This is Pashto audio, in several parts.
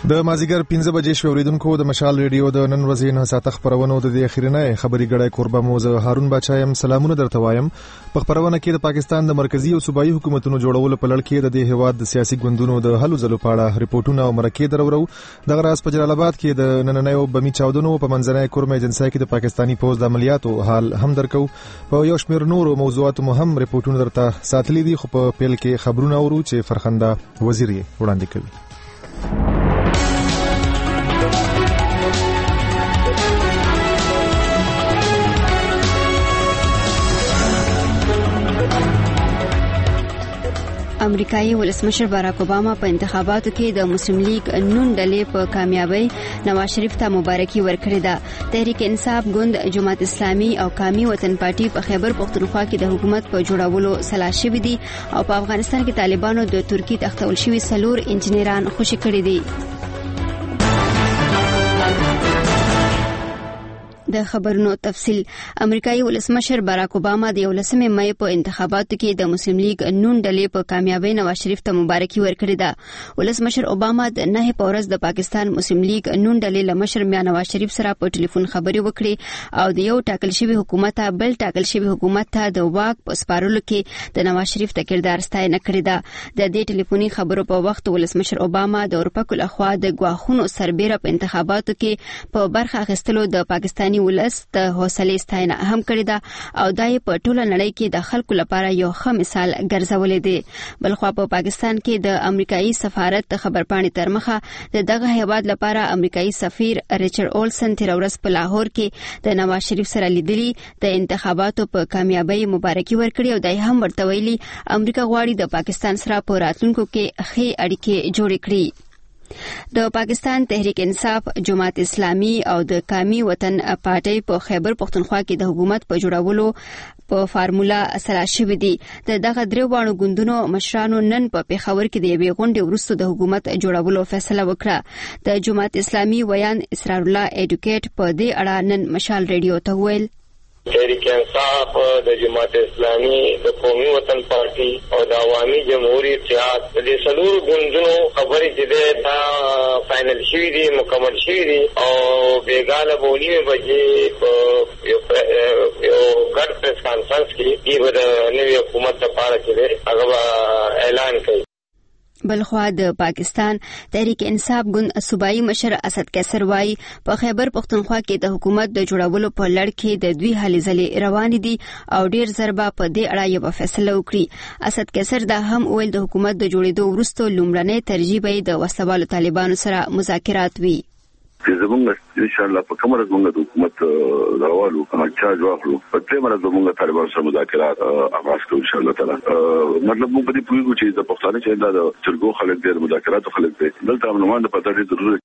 د مازیګر 15 بجې شو اوریدونکو د مشال ریډیو د نن ورځې نه ساعت خبرونه د اخیرنه خبري غړای قربه موزه هارون بچایم سلامونه درته وایم. په خبرونه کې د پاکستان د مرکزی او صوبایي حکومتونو جوړولو په لړ کې د دې هواد د سیاسي ګوندونو د هلو ځلو پاړه ریپورتونه او مرکې درورو. د غراس په جلال آباد کې د نننیو بمی چاودنو په منځنۍ کورم ایجنسۍ کې د پاکستانی پوز د عملیاتو حال هم درکو. په یو شمېر نورو موضوعاتو مهم ریپورتونه درته ساتلي دي، خو په پیل کې خبرونه اورو چې فرخنده وزیر وړاندې کوي. امریکایي ولسمشر باراک اوباما په انتخاباتو کې د مسلم لیگ نون ډلې په کامیابی نواز شریف ته مبارکي ورکړې ده. تحریک انصاف ګوند، جماعت اسلامي او قومي وطن پارټي په خیبر پختونخوا کې د حکومت په جوړولو سلا شوي دي او په افغانستان کې طالبانو د ترکی تختول شوي 4 انجنیران خوشي کړي دي. د خبرونو تفصیل. امریکایي ولسمشر باراک اوباما د 11 مې په انتخاباتو کې د مسلم لیگ نون ډلې په کامیابی نواز شریف ته مبارکي ورکړې ده. ولسمشر اوباما د 9 په ورځ د پاکستان مسلم لیگ نون ډلې لمشر میا نواز شریف سره په ټلیفون خبرې وکړې او د یو ټاکل شوی حکومت بل ټاکل شوی حکومت ته د واک په سپارلو کې د نواز شریف د کردار ستاینه کړې ده. د دې ټلیفوني خبرو په وخت ولسمشر اوباما د اروپا لخوا د غواخونو سربېره په انتخاباتو کې په برخه اخیستلو د پاکستاني ولس د حوصلې ستاینه هم کړې ده او دای په ټوله نړۍ کې د خلکو لپاره یو ښه مثال ګرځولې دی. بلخوا په پاکستان کې د امریکایي سفارت د خبرپاڼې تر مخه د دغه هیواد لپاره امریکایي سفیر ریچارډ اولسن تیر ورځ په لاهور کې د نواز شریف سره لیدلی د انتخاباتو په کامیابی مبارکي ورکړي او دای هم ورته ویلي امریکا غواړي د پاکستان سره په راتلونکو کې ښې اړیکې جوړې کړي. د پاکستان تحریک انصاف، جماعت اسلامي او د قومي وطن پارټي په خیبر پختونخوا کې د حکومت په جوړولو په فارمولا سره شوي دي. دغه درې وانه ګوندونو مشرانو نن په پیښور کې د یوې غونډې وروسته د حکومت جوړولو فیصله وکړه. د جماعت اسلامي ویان اسرار الله ایډوکیټ په دې اړه نن مشال ریډیو ته ویل تحریک انصاف، د جماعت اسلامي، د قومي وطن پارټي او د عوامي جمهوریت اتحاد د دې 4 ګوندونو خبرې چې دا فائنل شوي دي، مکمل شوي دي او بیګاله بونی بجې په یو ګډ پریس کانفرنس کې د نوې حکومت لپاره چې هغه اعلان کوي. بلخوا د پاکستان تحریک انصاف ګوند صوبایي مشر اسد کیسر وايي په خیبر پختونخوا کې د حکومت د جوړولو په لړ کې د دوی هلې ځلې روانې دي او ډیر ضربه په دې اړه یو فیصله وکړي. اسد کیسر دا هم ویل د حکومت د جوړېدو وروسته لومړنۍ ترجیح به د وسوالو طالبانو سره مذاکرات وي. زمونږ ان شاء الله په کومه زمونږ د حکومت راوالو کنه چارج واخلو په دې باندې زمونږ طالبانو سره مذاکرات آغاز کوو ان شاء الله تعالی. مطلب موږ په دې پوهیږو چې د پښتانه چې د چرګو خلک د مذاکرات خلک دي دلته امنوان د پاتې ضرورت.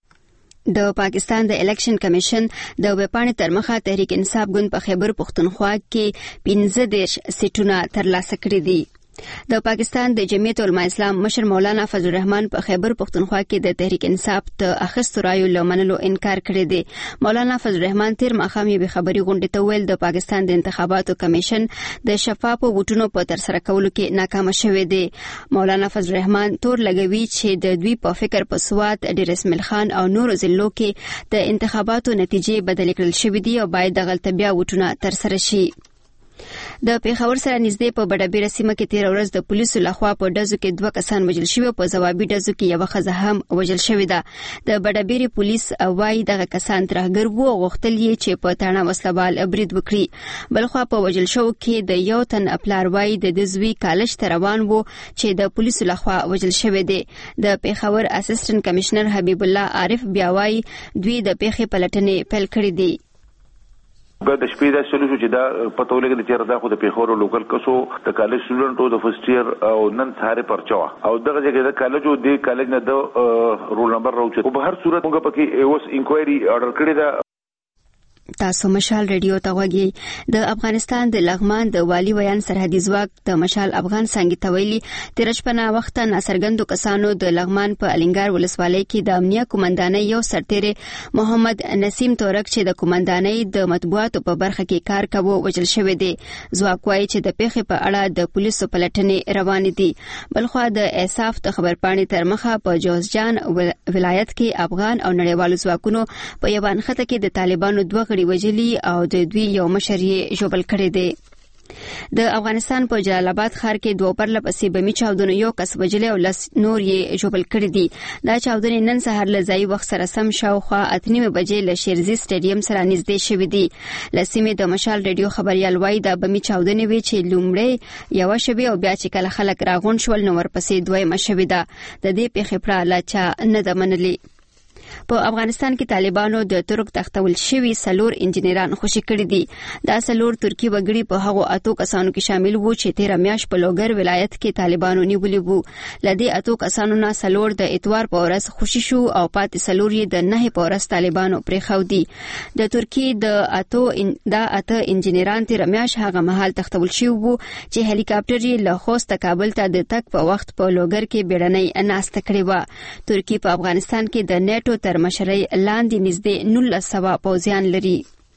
د پاکستان د الیکشن کمیشن د وپاڼې تر مخه تحریک انصاف ګوند په خیبر پختونخوا کې 15 سیټونه ترلاسه کړي دي. د پاکستان د جمعیت علماء اسلام مشر مولانا فضل الرحمن په خیبر پختونخوا کې د تحریک انصاف ته اخیستو رایو لمنلو انکار کړی دی. مولانا فضل الرحمن تیر ماښام یې خبري غونډې ته ویل د پاکستان د انتخاباتو کمیشن د شفافو ووټونو په ترسره کولو کې ناکام شوی دی. مولانا فضل الرحمن تور لګوي چې د دوی په فکر په سوات، ډیر اسماعیل خان او نورو ضلعو کې د انتخاباتو نتیجې بدل کړل شوې دي او باید د غلطه بیا ووټونه ترسره شي. د پیښور سره نږدې په بډابیره سیمه کې تیر ورځ د پولیسو لخوا په ډزو کې 2 کسان وژل شوي او په ځوابي ډزو کې یو ښځه هم وژل شوې ده. د بډابیره پولیس وايي دغه کسان ترهګر وو او غوښتل یې چې په تاڼه وسلوال برید وکړي. بلخوا په وژل شو کې د یو تن پلار وايي د دزوی کالج ته روان وو چې د پولیسو لخوا وژل شوی دی. د پیښور اسسټنټ کمشنر حبیب الله عارف بیا وايي دوی د پیښې پلټنې پیل کړې دي. د شپې د سولوشن چې دا پته ولګل چې دا خو د پیښور لوکل کسو د کالج سټوډنټو د فرست ایئر او نن سهار پرچوا او دغه ځای د کالجو د کالج نه د رول نمبر راوچ په هر صورت موږ پکې اوس انکوایري آرډر کړی دا. تاسو مشال ریډیو ته غوږی. د افغانستان د لغمان د والی ویان سرحدي ځواک د مشال افغان څنګه تویلي تیر شپه وخت ناصرګندو کسانو د لغمان په الینګار ولسوالۍ کې د امنیه کمانډانۍ یو سرتیری محمد نسیم تورک چې د کمانډانۍ د مطبوعاتو په برخه کې کار کاوه وژل شوی دی. ځواک وايي چې د پیښې په اړه د پولیسو پلټنې روانې دي. بلخو د اساف د خبرپاڼې تر مخه په جوزجان ولایت کې افغان او نړیوالو ځواکونو په یوه نښته کې د طالبانو دوه غړي وجلي او د دوی یو مشر یې ژوبل کړی دی. د افغانستان په جلال آباد ښار کې دوه پرله پسې بمي چاودنو یو کس وجلی او لس نور یې ژوبل کړي دي. دا چاودنې نن سهار له ځایي وخت سره سم شاوخوا 8:30 بجې له شیرزي سټیډیم سره نږدې شوې دي. له سیمې د مشال ریډیو خبریال وایي دا بمي چاودنې وې چې لومړی یوه شوې او بیا چې کله خلک راغونډ شول نو ورپسې دویمه شوې ده. د دې پیښې پړه لا چا نه ده منلې. په افغانستان کې طالبانو د ترک تختول شوي 4 انجنیران خوشي کړي دي. دا 4 ترکی وګړي په هغو 8 کسانو کې شامل وو چې 13 میاشت په لوګر ولایت کې طالبانو نیولي وو. لدې 8 کسانو نه 4 د اتوار په ورځ خوشي شو او پاتې 4 یې د 9 په ورځ طالبانو پرېښو دي. د ترکی د 8 انجنیران 13 میاشت هغه مهال تختول شوي وو چې هلیکاپټر یې له خوست کابل ته د تک په وخت په لوګر کې بیړنۍ ناسته کړې وه. ترکی په افغانستان کې د نیټو تر مشرۍ لاندې نږدې 1900 پوځیان لري.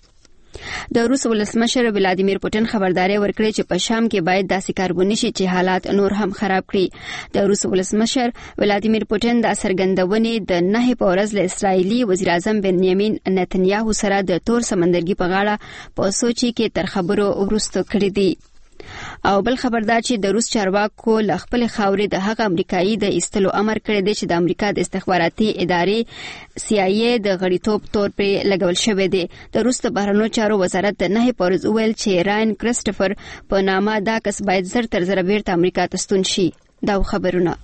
د روس ولسمشر ولادیمیر پوتین خبرداري ورکړې چې په شام کې باید داسې کارونه شي چې حالات نور هم خراب کړي. د روس ولسمشر ولادیمیر پوتین د څرګندونې د 9 په ورځ له اسرایلی وزیر اعظم بنیامین نتنیاهو سره د تور سمندرګي په غاړه په سوچي کې تر خبرو وروسته کړې دي. او بل خبردار چې د روس چارواکو له خپل خاورې د هغه امریکایي د ایستلو امر کړی دی چې د امریکا د استخباراتي ادارې CIA د غړیتوب تور پرې لګول شوی دی. د روس د بهرنیو چارو وزارت د 9 په ورځ وویل چې راین کرسټوفر په نامه دا کس باید زر تر زره بیرته امریکا ته ستون شي. دا خبرونه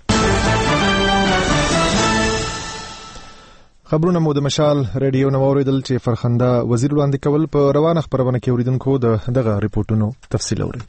خبرونه مو د مشال ریډیو نو اوریدل چې فرخنده وزیر وړاندې کول په روانه خبرونه کې اوریدونکو دغه ریپورتونو تفصیل اوري.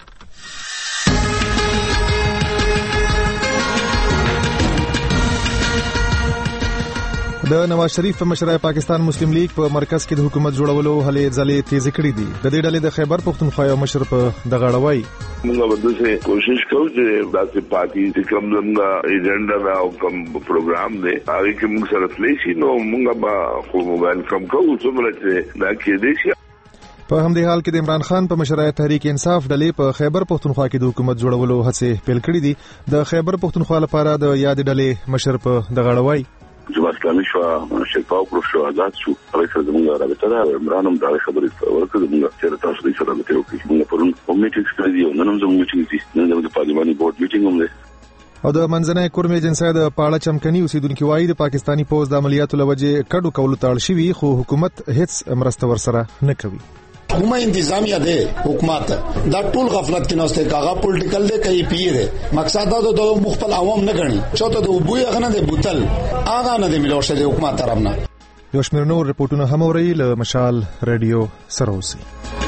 د نواز شریف په مشرۍ پاکستان مسلم لیگ په مرکز کې د حکومت جوړولو هلې ځلې تیز کړې دي. د دې ډلې د خیبر پختونخوا یو مشر په دغه اړوي موږ ورته کوشش کوو چې داسې پارټي چې کوم زموږ ایجنډا او کوم پروګرام دی هغه کې موږ سره تللی شي نو موږ به خو موبایل کم کوو څومره چې دا کېدای شي. په همدې حال کې د عمران خان په مشرۍ تحریک انصاف ډلې په خیبر پختونخوا کې د حکومت جوړولو هڅې پیل کړې دي. د خیبر پختونخوا لپاره د یاد ډلې مشر په دغه اړوي جماعت اسلامي شو شفاو پر شو آزاد شو هغه سره زموږ رابطه ده. عمران هم دا خبرې ورکړه زموږ چې تاسو دې سره مته وکړي. موږ پرون میټینګ کړی دی نن هم زموږ میټینګ دي نن د پارلماني بورډ میټینګ هم دی. او د منځنۍ کورم ایجنسی د پاړه چمکني اوسیدونکو وايي د پاکستانی پوز د عملیاتو لوجه کډو کول تاړ شوی خو حکومت هیڅ مرسته ورسره نه کوي. حکومت انتظامیہ دے حکومت دا ټول غفلت کې نوسته کاغه پولیټیکل دے کوي پیر مقصد دا د مختل عوام نه غني چوته د وبوی غنه د بوتل اغه نه د ملوشه د حکومت طرفنا. یو شمېر نور رپورټونه هم اوري له مشال ریډیو سره اوسي.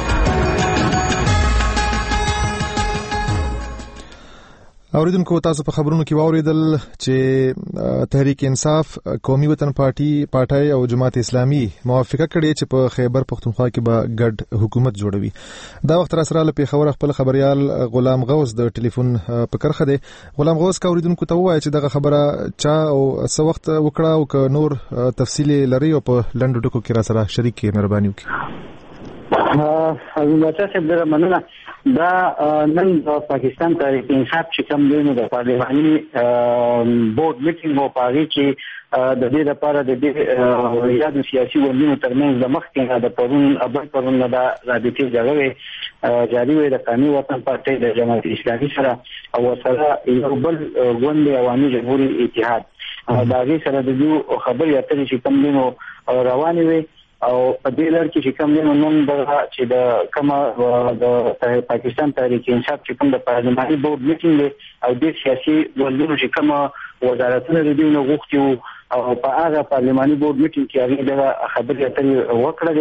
اوریدونکو تاسو په خبرونو کې واوریدل چې تحریک انصاف قومي وطن پارټي او جماعت اسلامي موافقه کړې چې په خیبر پختونخوا کې به ګډ حکومت جوړوي. دا وخت را سره له پیښور خپل خبريال غلام غوث د ټلیفون په کرخه دی. غلام غوث کا اوریدونکو ته وایي چې دغه خبره چا او څو وخت وکړه او ک نور تفصیل لري او په لنډو ټکو کې را سره شریک کې مهرباني وکړي. حضرت صاحب مننه. دا نن د پاکستان تحریک انصاف چې کوم دی نو د پارلماني بورډ میټینګ او پاري چې د دې لپاره د دې یاد سیاسي ورنونو ترمنځ د مخکې د پرون د رابطې جوړوي جاری وي د قومي وطن پارټي د جماعت اسلامي سره او سره یو بل غونډه عوامي جمهوریت اتحاد دا غي سره د یو خبري اترې چې کوم دی نو رواني وي او په دې لړ کې چې کوم دی نن د چې د کما د پاکستان تحریک انصاف چې کوم د پارلماني بورډ میټینګ دی او د سیاسي ولونو چې کوم وزارتونه د دې نو غوښتي او په هغه پارلماني بورډ میټینګ کې هغه د خبرې اترې وکړلې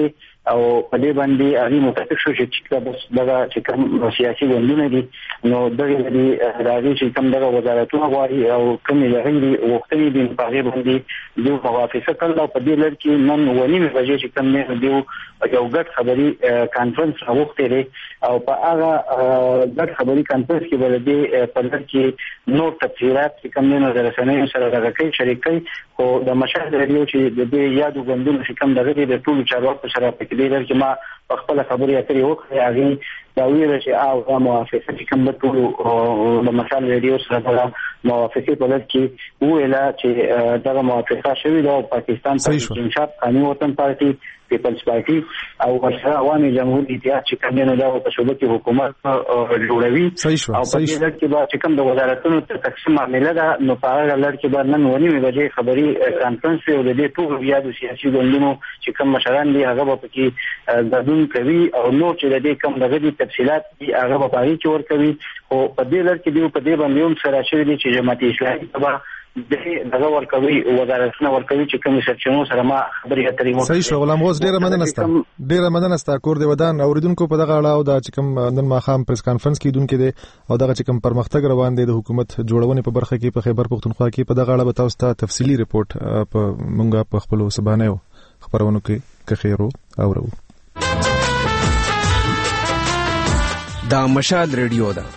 او په دې باندې هغه متفق شو چې بس دغه چې کوم سیاسي ګوندونه دي نو دغه د راځي چې کوم دغه وزارتونه غواړي او کوم لغړي وختنی دي په هغه باندې دوی موافقه کړل او په دې لړ کې نن ونیمه بجې چې کوم نه دیو یو ګډ خبري کانفرنس راوخته لري او په هغه ګډ خبري کانفرنس کې ولدي په لړ کې نور تفصيلات چې کوم نه درسنه سره راغلي شریکي او د مشاهد رادیو چې د دې یادو غوندونو چې کوم دغه د ټولو چارواکو سره په کې لري چې ما خپل خبري اترې وکړې هغه دا ویل چې او موافقه چې کوم د ټولو د مشاهد رادیو سره موافقه په لړ کې ویلا چې دغه موافقه شوې ده پاکستان ته انشاء قانون وطن پارټي پیپلز پارټي او ورسره عوامي جمهوریت اتحاد چې کوم نه دا په شوبه کې حکومت جوړوي او په دې لړ کې چې کوم د وزارتونو تقسیم معاملې ده نو په هغه لړ کې باندې نن ونیمه بجې خبري کانفرنس او د دې ټول یادو سیاسي ګوندونو چې کوم مشران دي هغه په کې ګډون کوي او نو چې د دې کوم دغه تفصيلات دي هغه په اړه چې ور کوي او په دې لړ کې دی په دې باندې هم سره شوی دي چې جماعت اسلامي تبع دغه ورکوي وزارتونه ورکوي چې کوم سرچینو سره ما خبرې اترې مو صحیح شو غلام غوث ډیره مننه ستا کور دی ودان اوریدونکو په دغه اړه او دا چې کوم نن ماخام پریس کانفرنس کې دونکو دی او دغه چې کوم پرمختګ روان دی د حکومت جوړونې په برخه کې په خیبر پختونخوا کې په دغه اړه به تاسو ته تفصیلی ریپورت په مونږه په خپل سبانه خبرونو کې خیرو اورو دا مشال ریډیو ده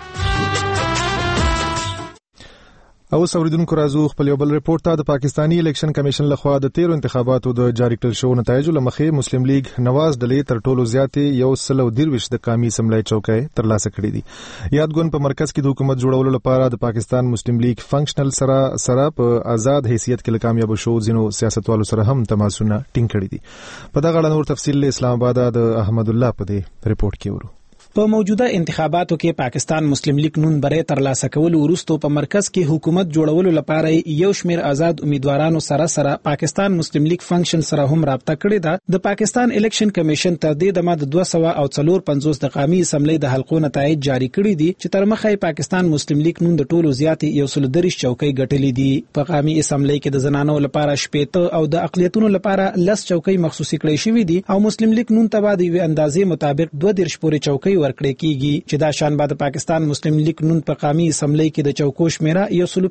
او اوریدونکو راځو خپل یو بل ریپورت ته د پاکستانی الیکشن کمیشن لخوا د 13 انتخاباتو د جاری کړل شو نتایج لمخې مسلم لیگ نواز ډلې تر ټولو زیاتې یو سلو دیرويش د قومي اسمبلی چوکۍ ترلاسه کړې دي یادګون په مرکز کې د حکومت جوړولو لپاره د پاکستان مسلم لیگ فنکشنل سره په آزاد حیثیت کې کامیاب شو ځینو سیاستوالو سره هم تماسونه ټینګ کړي دي په دغه اړه نور تفصیل اسلام آباد د احمد الله په دې ریپورت کې ورو په موجوده انتخاباتو کې پاکستان مسلم لیگ نون برې ترلاسه کول ورستو په مرکز کې حکومت جوړولو لپاره یو شمیر آزاد امیدوارانو سره پاکستان مسلم لیگ فنکشن سره هم رابطه کړې ده د پاکستان الیکشن کمیشن تر دې د ماده 254 د قومي اسمبلی د حلقو نتایج جاری کړي دي چې تر مخه پاکستان مسلم لیگ نون د ټولو زیاتې یو سل دریش چوکۍ ګټلې دي په قومي اسمبلی کې د زنانو لپاره 18 او د اقلیتونو لپاره 10 چوکۍ مخصوصي کړې شوې دي او مسلم لیگ نون ته د اندازې مطابق 2 پورې چوکۍ ورکړې کیږي چې دا شان بعد پاکستان مسلم لیگ نون په قومي اسمبلی کې د چوکو شمیره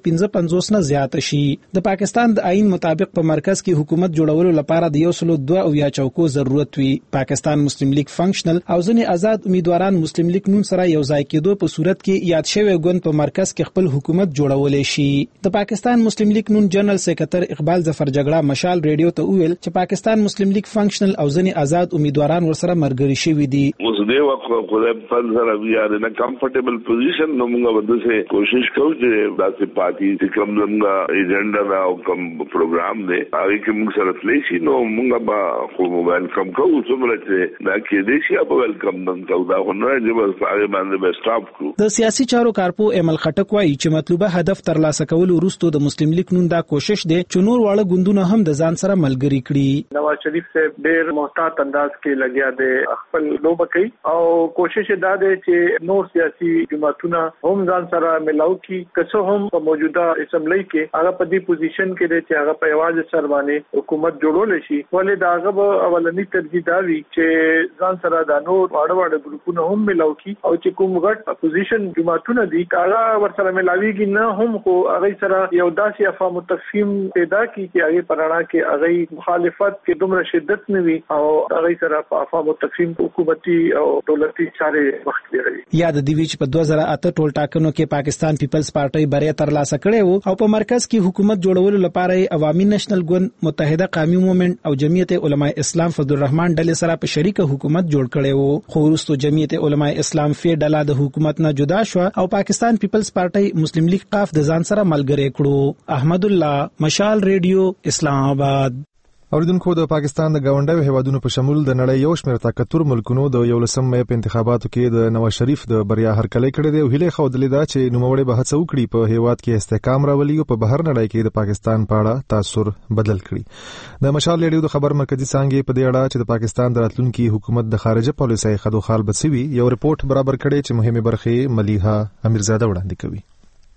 155 نه زیات شي د پاکستان د آئین مطابق په مرکز کې حکومت جوړولو لپاره د 102 او یا چوکو ضرورت وي پاکستان مسلم لیگ فنکشنل او ځنې آزاد امیدواران مسلم لیگ نون سره یو ځای کېدو په صورت کې یاد شوی ګوند په مرکز کې خپل حکومت جوړولې شي د پاکستان مسلم لیگ نون جنرال سیکریټر اقبال ظفر جګړه مشال ریډیو ته ویل چې پاکستان مسلم لیگ فنکشنل او ځنې آزاد امیدواران ورسره مرګري شوي دي اوس دی وخت سره بیا د کمفورټیبل پوزیشن نو موږ ودسه کوشش کوو چې داسې پارټي چې کوم زموږ ایجنډا او کوم پروګرام دی هغه کې موږ سره تللی شي نو موږ به خو موبایل کم کوو څومره چې دا کې دي چې په ویلکم نن کوو دا خو نه چې بس هغه باندې به سټاپ کوو د سیاسي چارو کارپو امل خټک وایي چې مطلوبه هدف ترلاسه کول وروسته د مسلم لیگ نون دا کوشش دی چې نور واړه ګوندونه هم د ځان سره ملګری کړي نواز شریف سے ډېر محتاط انداز کې لګیا دی خپل لوبه کوي او کوشش دا دی چې نور سیاسي جماعتونه هم ځان سره ملاو کی کڅو هم په موجوده اسمبلی کې هغه په دې پوزیشن کې دی چې هغه په یوازې سر باندې حکومت جوړول شي ولې دا هغه اولنی ترجیح دا وی چې ځان سره د نور واړه ګروپونه هم ملاو کی او چې کوم غټ اپوزیشن جماعتونه دي هغه ورسره ملاویږي نه هم خو هغه سره یو داسې افهام او تفهیم پیدا کی چې هغه پرانا کې هغه مخالفت کې دومره شدت نه وي او هغه سره په افهام او تفهیم حکومتي او دولتي چارې وخت لري یاد دی چې په 2008 ټول ټاکنو کې پاکستان پیپلز پارټي بریا ترلاسه کړې وو او په مرکز کې حکومت جوړولو لپاره عوامي نېشنل ګوند متحده قومي موومېنټ او جمعیت علماء اسلام فضل الرحمن ډلې سره په شریکه حکومت جوړ کړي وو خو وروسته جمعیت علماء اسلام فی ډله د حکومت نه جدا شو او پاکستان پیپلز پارټي مسلم لیگ قاف د ځان سره ملګری کړو احمد الله مشال ریډیو اسلام آباد اوریدونکو د پاکستان د گاونډیو هیوادونو په شمول د نړۍ یو شمېر طاقتور ملکونو د 11 مې په انتخاباتو کې د نواز شریف د بریا هرکلی کړی دی او هیله خوندلې ده چې نوموړی به هڅه وکړي په هیواد کې استحکام راولي او په بهر نړۍ کې د پاکستان په اړه تاثیر بدل کړي د مشال ریډیو د خبر مرکزی څنګه په دې اړه چې د پاکستان د راتلونکي حکومت د خارجه پالیسۍ خدو خال بسوي یو ریپورت برابر کړي چې مهمه برخه ملیحه امیرزاده وړاندې کوي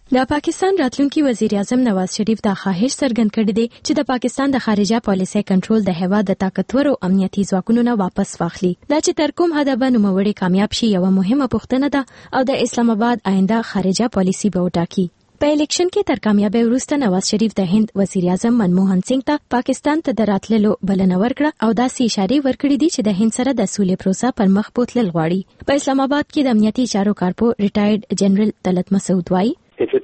د پاکستان راتلونکي وزیر اعظم نواز شریف دا خواهش څرګند کړی دی چې د پاکستان د خارجه پالیسۍ کنټرول د هیواد د طاقتورو امنیتي ځواکونو نه واپس واخلي. دا چې تر کوم حده به نوموړی کامیاب شي یوه مهمه پوښتنه ده او د اسلام آباد آینده خارجه پالیسي به وټاکي. په الیکشن کې تر کامیابی وروسته نواز شریف د هند وزیر اعظم منموهن سنگ ته پاکستان ته د راتللو بلنه ورکړه او داسې اشارې ورکړې دي چې د هند سره د سولې پروسه پر مخ بوتلل غواړي. په اسلام آباد کې د امنیتي چارو کارپو ریټایرډ جنرال طلعت مسعود وایي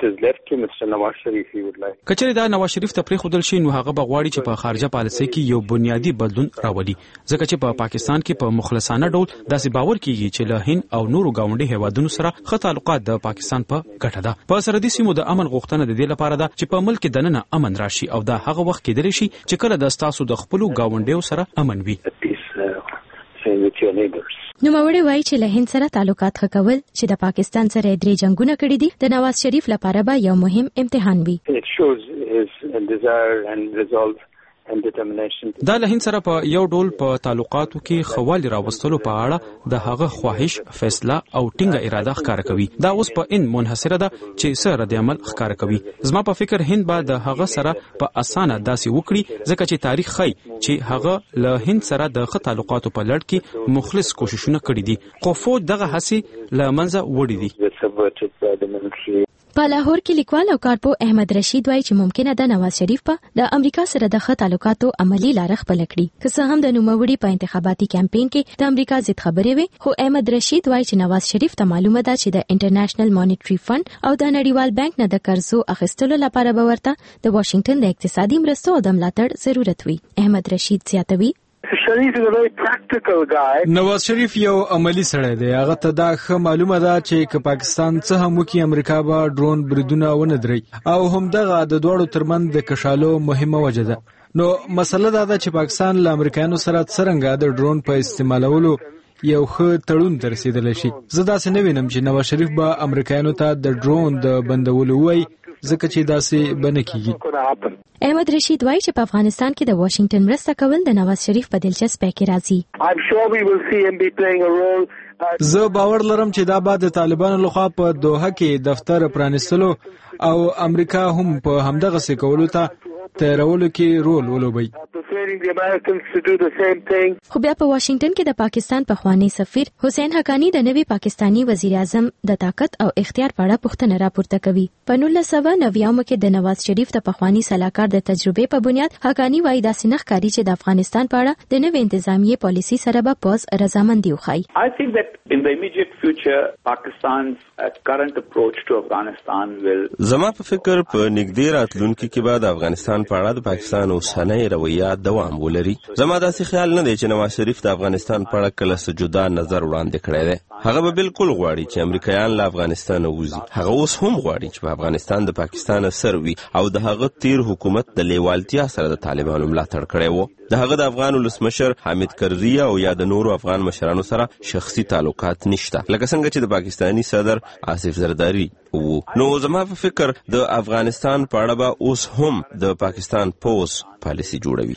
کچېرې دا نواز شریف ته پرېښودل شي نو هغه به غواړي چې په خارجه پالیسۍ کې یو بنیادی بدلون راولي، ځکه چې په پاکستان کې په مخلصانه ډول داسې باور کیږي چې له هند او نورو ګاونډي هیوادونو سره ښه تعلقات د پاکستان په ګټه ده. په سرحدي سیمو د امن غوښتنه د دې لپاره ده چې په ملک کې دننه امن راشي او دا هغه وخت کېدلی شي چې کله د ستاسو د خپلو ګاونډیو سره امن وي. نوموړی وایي چې له هند سره تعلقات ښه کول چې د پاکستان سره 3 جنگونه کړي دي د نواز شریف لپاره به یو مهم امتحان وي. دا له هند سره په یو ډول په تعلقاتو کې خوالي راوستلو په اړه د هغه خواهش، فیصله او ټینګه اراده ښکاره کوي. دا اوس په ان منحصره ده چې سره د عمل ښکاره کوي. زما په فکر هند به د هغه سره په اسانه داسې وکړي ځکه چې تاریخ ښیي چې هغه له هند سره د ښه تعلقاتو په لړ کې مخلص کوششونه کړي دي، خو فوج دغه هڅې له منځه وړي دي. په لاهور کې لیکوال او کارپو احمد رشید وایي چې ممکنه ده نواز شریف په د امریکا سره د ښه تعلقاتو عملی لاره خپله کړي. که څه هم د نوموړي په انتخاباتي کمپین کې د امریکا ضد خبرې وي، خو احمد رشید وایي چې نواز شریف ته معلومه ده چې د انټرنیشنل مانیټري فند او د نړیوال بانک نه د قرضو اخیستلو لپاره به ورته د واشنگټن د اقتصادي مرستو او د ملاتړ ضرورت وي. احمد رشید زیاتوي نواز شریف یو عملی سړی دی. هغه ته دا ښه معلومه ده چې که پاکستان څه هم وکړي امریکا به ډرون بریدونه ونه دري او همدغه د دواړو ترمنځ د کشالو مهمه وجه ده. نو مسله دا ده چې پاکستان له امریکایانو سره څرنګه د ډرون په استعمالولو یو ښه تړون ته رسېدلی شي. زه داسې نه وینم چې نواز شریف به امریکایانو ته د ډرون د بندولو ووایي ځکه چې داسې به نه کېږي. احمد رشید وایي چې په افغانستان کې د واشنگټن مرسته کول د نواز شریف په دلچسپۍ کې راځي. زه باور لرم چې دا به د طالبانو لخوا په دوحه کې دفتر پرانیستلو او امریکا هم په همدغسې کولو ته تیارولو کې رول ولوبوي. خو بیا په واشنگټن کې د پاکستان پخوانی سفیر حسین حقانی د نوي پاکستانی وزیر اعظم د طاقت او اختیار په اړه پوښتنه راپورته کوي. په 1990 کې د نواز شریف د پخوانی سلاکار د تجربې په بنیاد حقانی وایي داسې نه ښکاري چې د افغانستان په اړه د نوې انتظامیې پالیسي سره به پوز رضامندي وښایي. زما په فکر په نږدې راتلونکي کې به د افغانستان په اړه د پاکستان اوسنۍ رویه دوام ولري. زما داسې خیال نه دی چې نواز شریف د افغانستان په اړه کله څه جدا نظر وړاندې کړی دی. هغه به بالکل غواړي چې امریکایان له افغانستان ووځي. هغه اوس هم غواړي چې په افغانستان د پاکستان اثر وي او د هغه تیر حکومت د لیوالتیا سره د طالبانو ملاتړ کړی و. د هغه د افغان ولسمشر حامد کرزي او یا د نورو افغان مشرانو سره شخصي تعلقات نشته لکه څنګه چې د پاکستانی صدر آصف زرداری وو. نو زما په فکر د افغانستان په اړه به اوس هم د پاکستان پوز پالیسي جوړوي.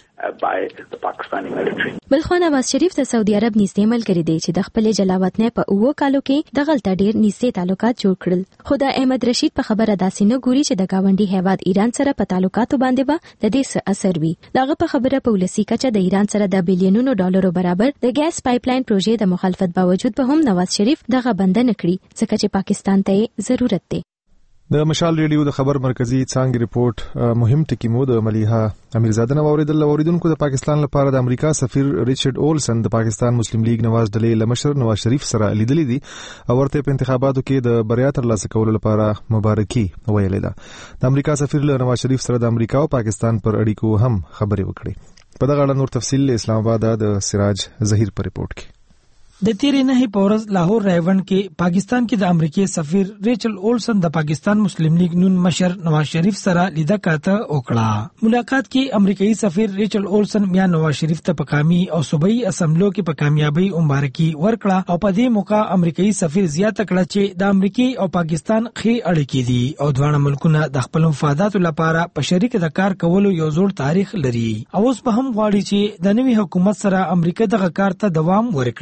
بلخو نواز شریف د سعودي عرب نږدې ملګری دی چې د خپل جلاوطن په 9 کالو کې دغلته ډیر نږدې تعلقات جوړ کړل. خو د احمد رشید په خبره داسې نه ګوري چې د گاونډي هیواد ایران سره په تعلقاتو باندې به د دې څه اثر وي. دغه په خبره په ولسی کچه د ایران سره د بلیونونو ډالرو برابر د ګاز پایپلاین پروژې د مخالفت باوجود به هم نواز شریف دغه بند نه کړی ځکه چې پاکستان ته ضرورت دی. د مشال ریډیو د خبر مرکزی څانګې ریپورت مهم ټکی مو د ملیحه امیرزاده اوریدونکو د پاکستان لپاره د امریکا سفیر ریچارډ اولسن د پاکستان مسلم لیگ نواز ډلې لمشر نواز شریف سره لیدلې دي او ورته په انتخاباتو کې د بریا ترلاسه کولو لپاره مبارکي ویلې ده. د امریکا سفیر له نواز شریف سره د امریکا او پاکستان پر اړیکو هم خبرې وکړې. په دغه اړه نور تفصیل اسلام آباد د سراج ظهیر پر ریپورت کې. د تیرې نه په ورځ لاهور رایوند کې پاکستان کې د امریکای سفیر ریچل اولسن د پاکستان مسلم لیگ نون مشر نواز شریف سره لیدل کاته وکړه. ملاقات کې امریکایي سفیر ریچل اولسن بیا نواز شریف ته پکامي او صوبایي اسمبلو کې په کامیابی مبارکي ورکړه او په دې موقع امریکایي سفیر زیاته کړه چې د امریکای او پاکستان خې اړیکې دي او دواړه ملکونه د خپل مفاداتو لپاره په شریک د کار کولو یو زوړ تاریخ لري او اوس به هم غواړي چې د نوي حکومت سره امریکا دغه کار ته دوام ورکړي.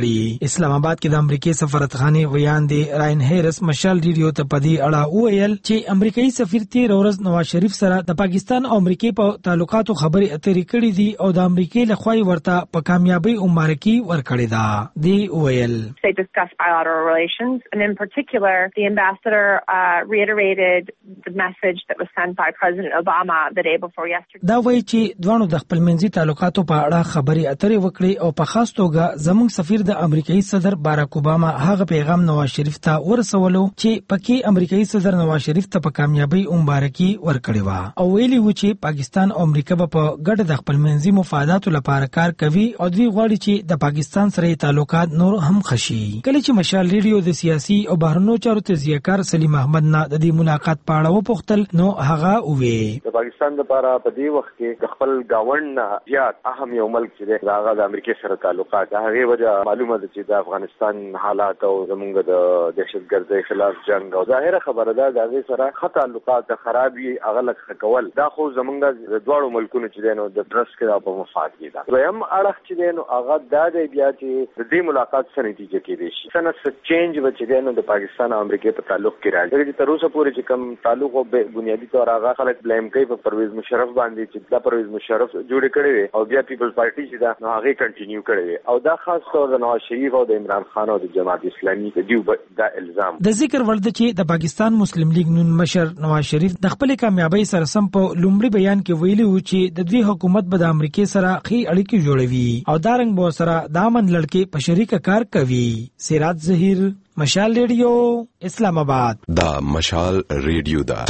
اسلام آباد کې د امریکای سفارتخانه ویاندې راین هیرس مشال ریډیو ته پدې اړه وویل چې امریکایي سفیر تیر ورځ نواز شریف سره د پاکستان او امریکای په تعلقاتو خبرې اترې کړې دي او د امریکای له خوا ورته په کامیابی مبارکي ورکړې ده. دی ویل They discussed bilateral relations, and in particular, the ambassador reiterated the message that was sent by President Obama the day before yesterday. دا وایي چې دوانو د خپل منځي تعلقاتو په اړه خبرې اترې وکړې او په خاص توګه زموږ سفیر د امریکایي صدر باراک اوباما هغه پیغام نواز شریف ته ورسولو چې پکې امریکایي صدر نواز شریف ته په کامیابی مبارکي ورکړې و او ویلي و چې پاکستان او امریکا په ګډه د خپل منځي مفاداتو لپاره کار کوي او دوی غواړي چې د پاکستان سره تعلقات نور هم خشي. کله چې مشال ریډیو د سیاسي او بهرنیو چارو تجزیه‌کار سلیم احمد نه د دې ملاقات په اړه وپوښتل نو هغه وویل د پاکستان لپاره په دې وخت کې خپل گاوند نه زیات اهم یو ملک چې هغه د امریکا سره تعلقات هغه وجه معلومه ده چې د افغانستان حالات او زمونږ د دهشتګردۍ خلاف جنگ او ظاهره خبره ده د هغه سره خط تعلقات خرابي هغه لکه کول دا خو زمونږ د دوړو ملکونو چې دینو د ترس کې په مفاد کې ده. دویم اړه چې دینو هغه د بیا چې د دې ملاقات سره نتیجه کې دي شي څنګه چینج وچګنو د پاکستان او امریکا په تعلق کې راځي چې تر اوسه پورې چې کوم تعلق او بنیادی تور هغه خلک بلیم کوي په پرویز مشرف باندې چې دا پرویز مشرف جوړ کړي او بیا پیپلز پارټي چې دا نو هغه کنټینیو کړي او دا خاص طور د نواز شریف او د عمران خان او د جماعت اسلامي د دیو دا الزام د ذکر ورده چې د پاکستان مسلم لیگ نون مشر نواز شریف د خپل کامیابی سره سم په لومړي بیان کې ویلي و چې د دوی حکومت به د امریکا سره خي اړیکې جوړوي او دا رنګ به سره دامن لړکې په شریک کار کوي. سراج ظهیر مشال ریډیو اسلام آباد. دا مشال ریډیو دا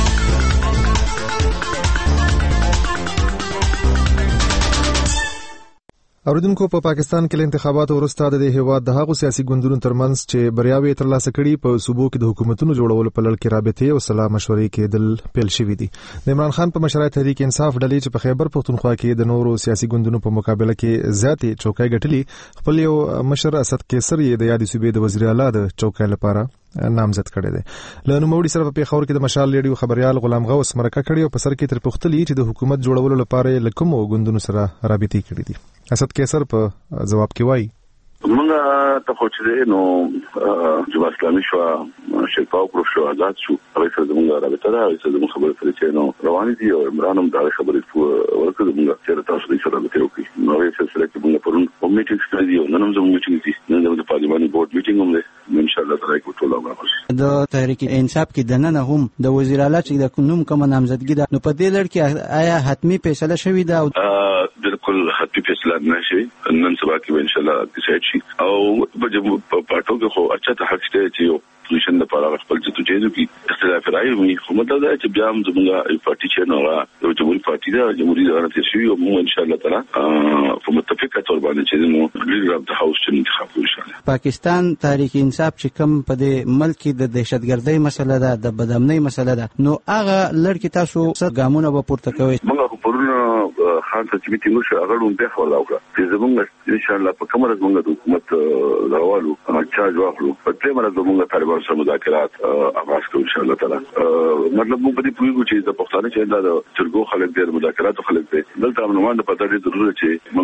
اوریدونکو په پاکستان کې انتخاباتو وروسته د هیواد د هغو سیاسي ګوندونو ترمنځ چې بریاوي ترلاسه کړي په صوبو کې د حکومتونو جوړولو په لړ کې رابطې او سلا مشورې کېدل پیل شوې دي. د عمران خان په مشرۍ تحریک انصاف ډلې چې په خیبر پښتونخوا کې د نورو سیاسي ګوندونو په مقابله کې زیاتې چوکۍ ګټلې خپل یو مشر اسد کیسر یې د یادې صوبې د وزیر اعلی د چوکۍ لپاره نامزد کړی دی. له نوموړي سره په پیښور کې د مشال ریډیو خبريال غلام غوث مرکه کړې او په سر کې تر پوښتلې چې د حکومت جوړولو لپاره لکم ګوندونو سره رابطې کړې دي. اسد کیسر په جواب کې وایي موږ ته خو چې نو جواب اسلامي شو شفاو پروف شو آزاد شو هغه سره موږ رابطه ده هغه سره موږ خبرې کړې چې نو روانې دي او عمران هم دا خبرې ورکړه موږ چې تاسو دې سره رابطه وکړي نو هغه سره چې موږ پرون په میټینګ کې دي نو موږ میټینګ دي نن د پارلماني بورډ میټینګ هم ده ان شاء الله تعالی کو ټول راوړو د تحریک انصاف کې دنه هم د وزیر اعلی چې د کوم کوم نامزدګي ده نو په دې لړ کې آیا حتمی فیصله شوې ده؟ بالکل حتمی فیصله نشي نن سبا کې ان شاء الله ډیسایډ شي او په پټو کې خو اچھا ته حق شته چې پوزیشن د پاره خپل جدوجہد کی اختلاف رائے وي خو مطلب دا چې بیا هم زموږه پارټي چې نو یو جمهوریت پارټي دا جمهوریت ارادې شي او موږ ان شاء الله تعالی په متفقه تور باندې چې نو لیډر اف د هاوس چې انتخاب ان شاء الله. پاکستان تحریک انصاف چې کوم په دې ملک کې د دهشتګردۍ مسله ده د بدامنۍ مسله ده نو هغه لړ کې تاسو څه ګامونه به پورته کوئ؟ موږ پرونه خان ته چې میټینګ وشو هغه هم به ولا وکړه چې زموږ ان شاء الله په کومه زموږ د حکومت راوالو چارج واخلو په دې مرزه زموږ طالبان سره مذاکرات آغاز کوو ان شاء الله تعالی. مطلب موږ په دې پوهیږو چې د پښتانه چې د چرګو خلک ډېر مذاکرات خلک دي دلته امنوان د پته ډېر ضروري چې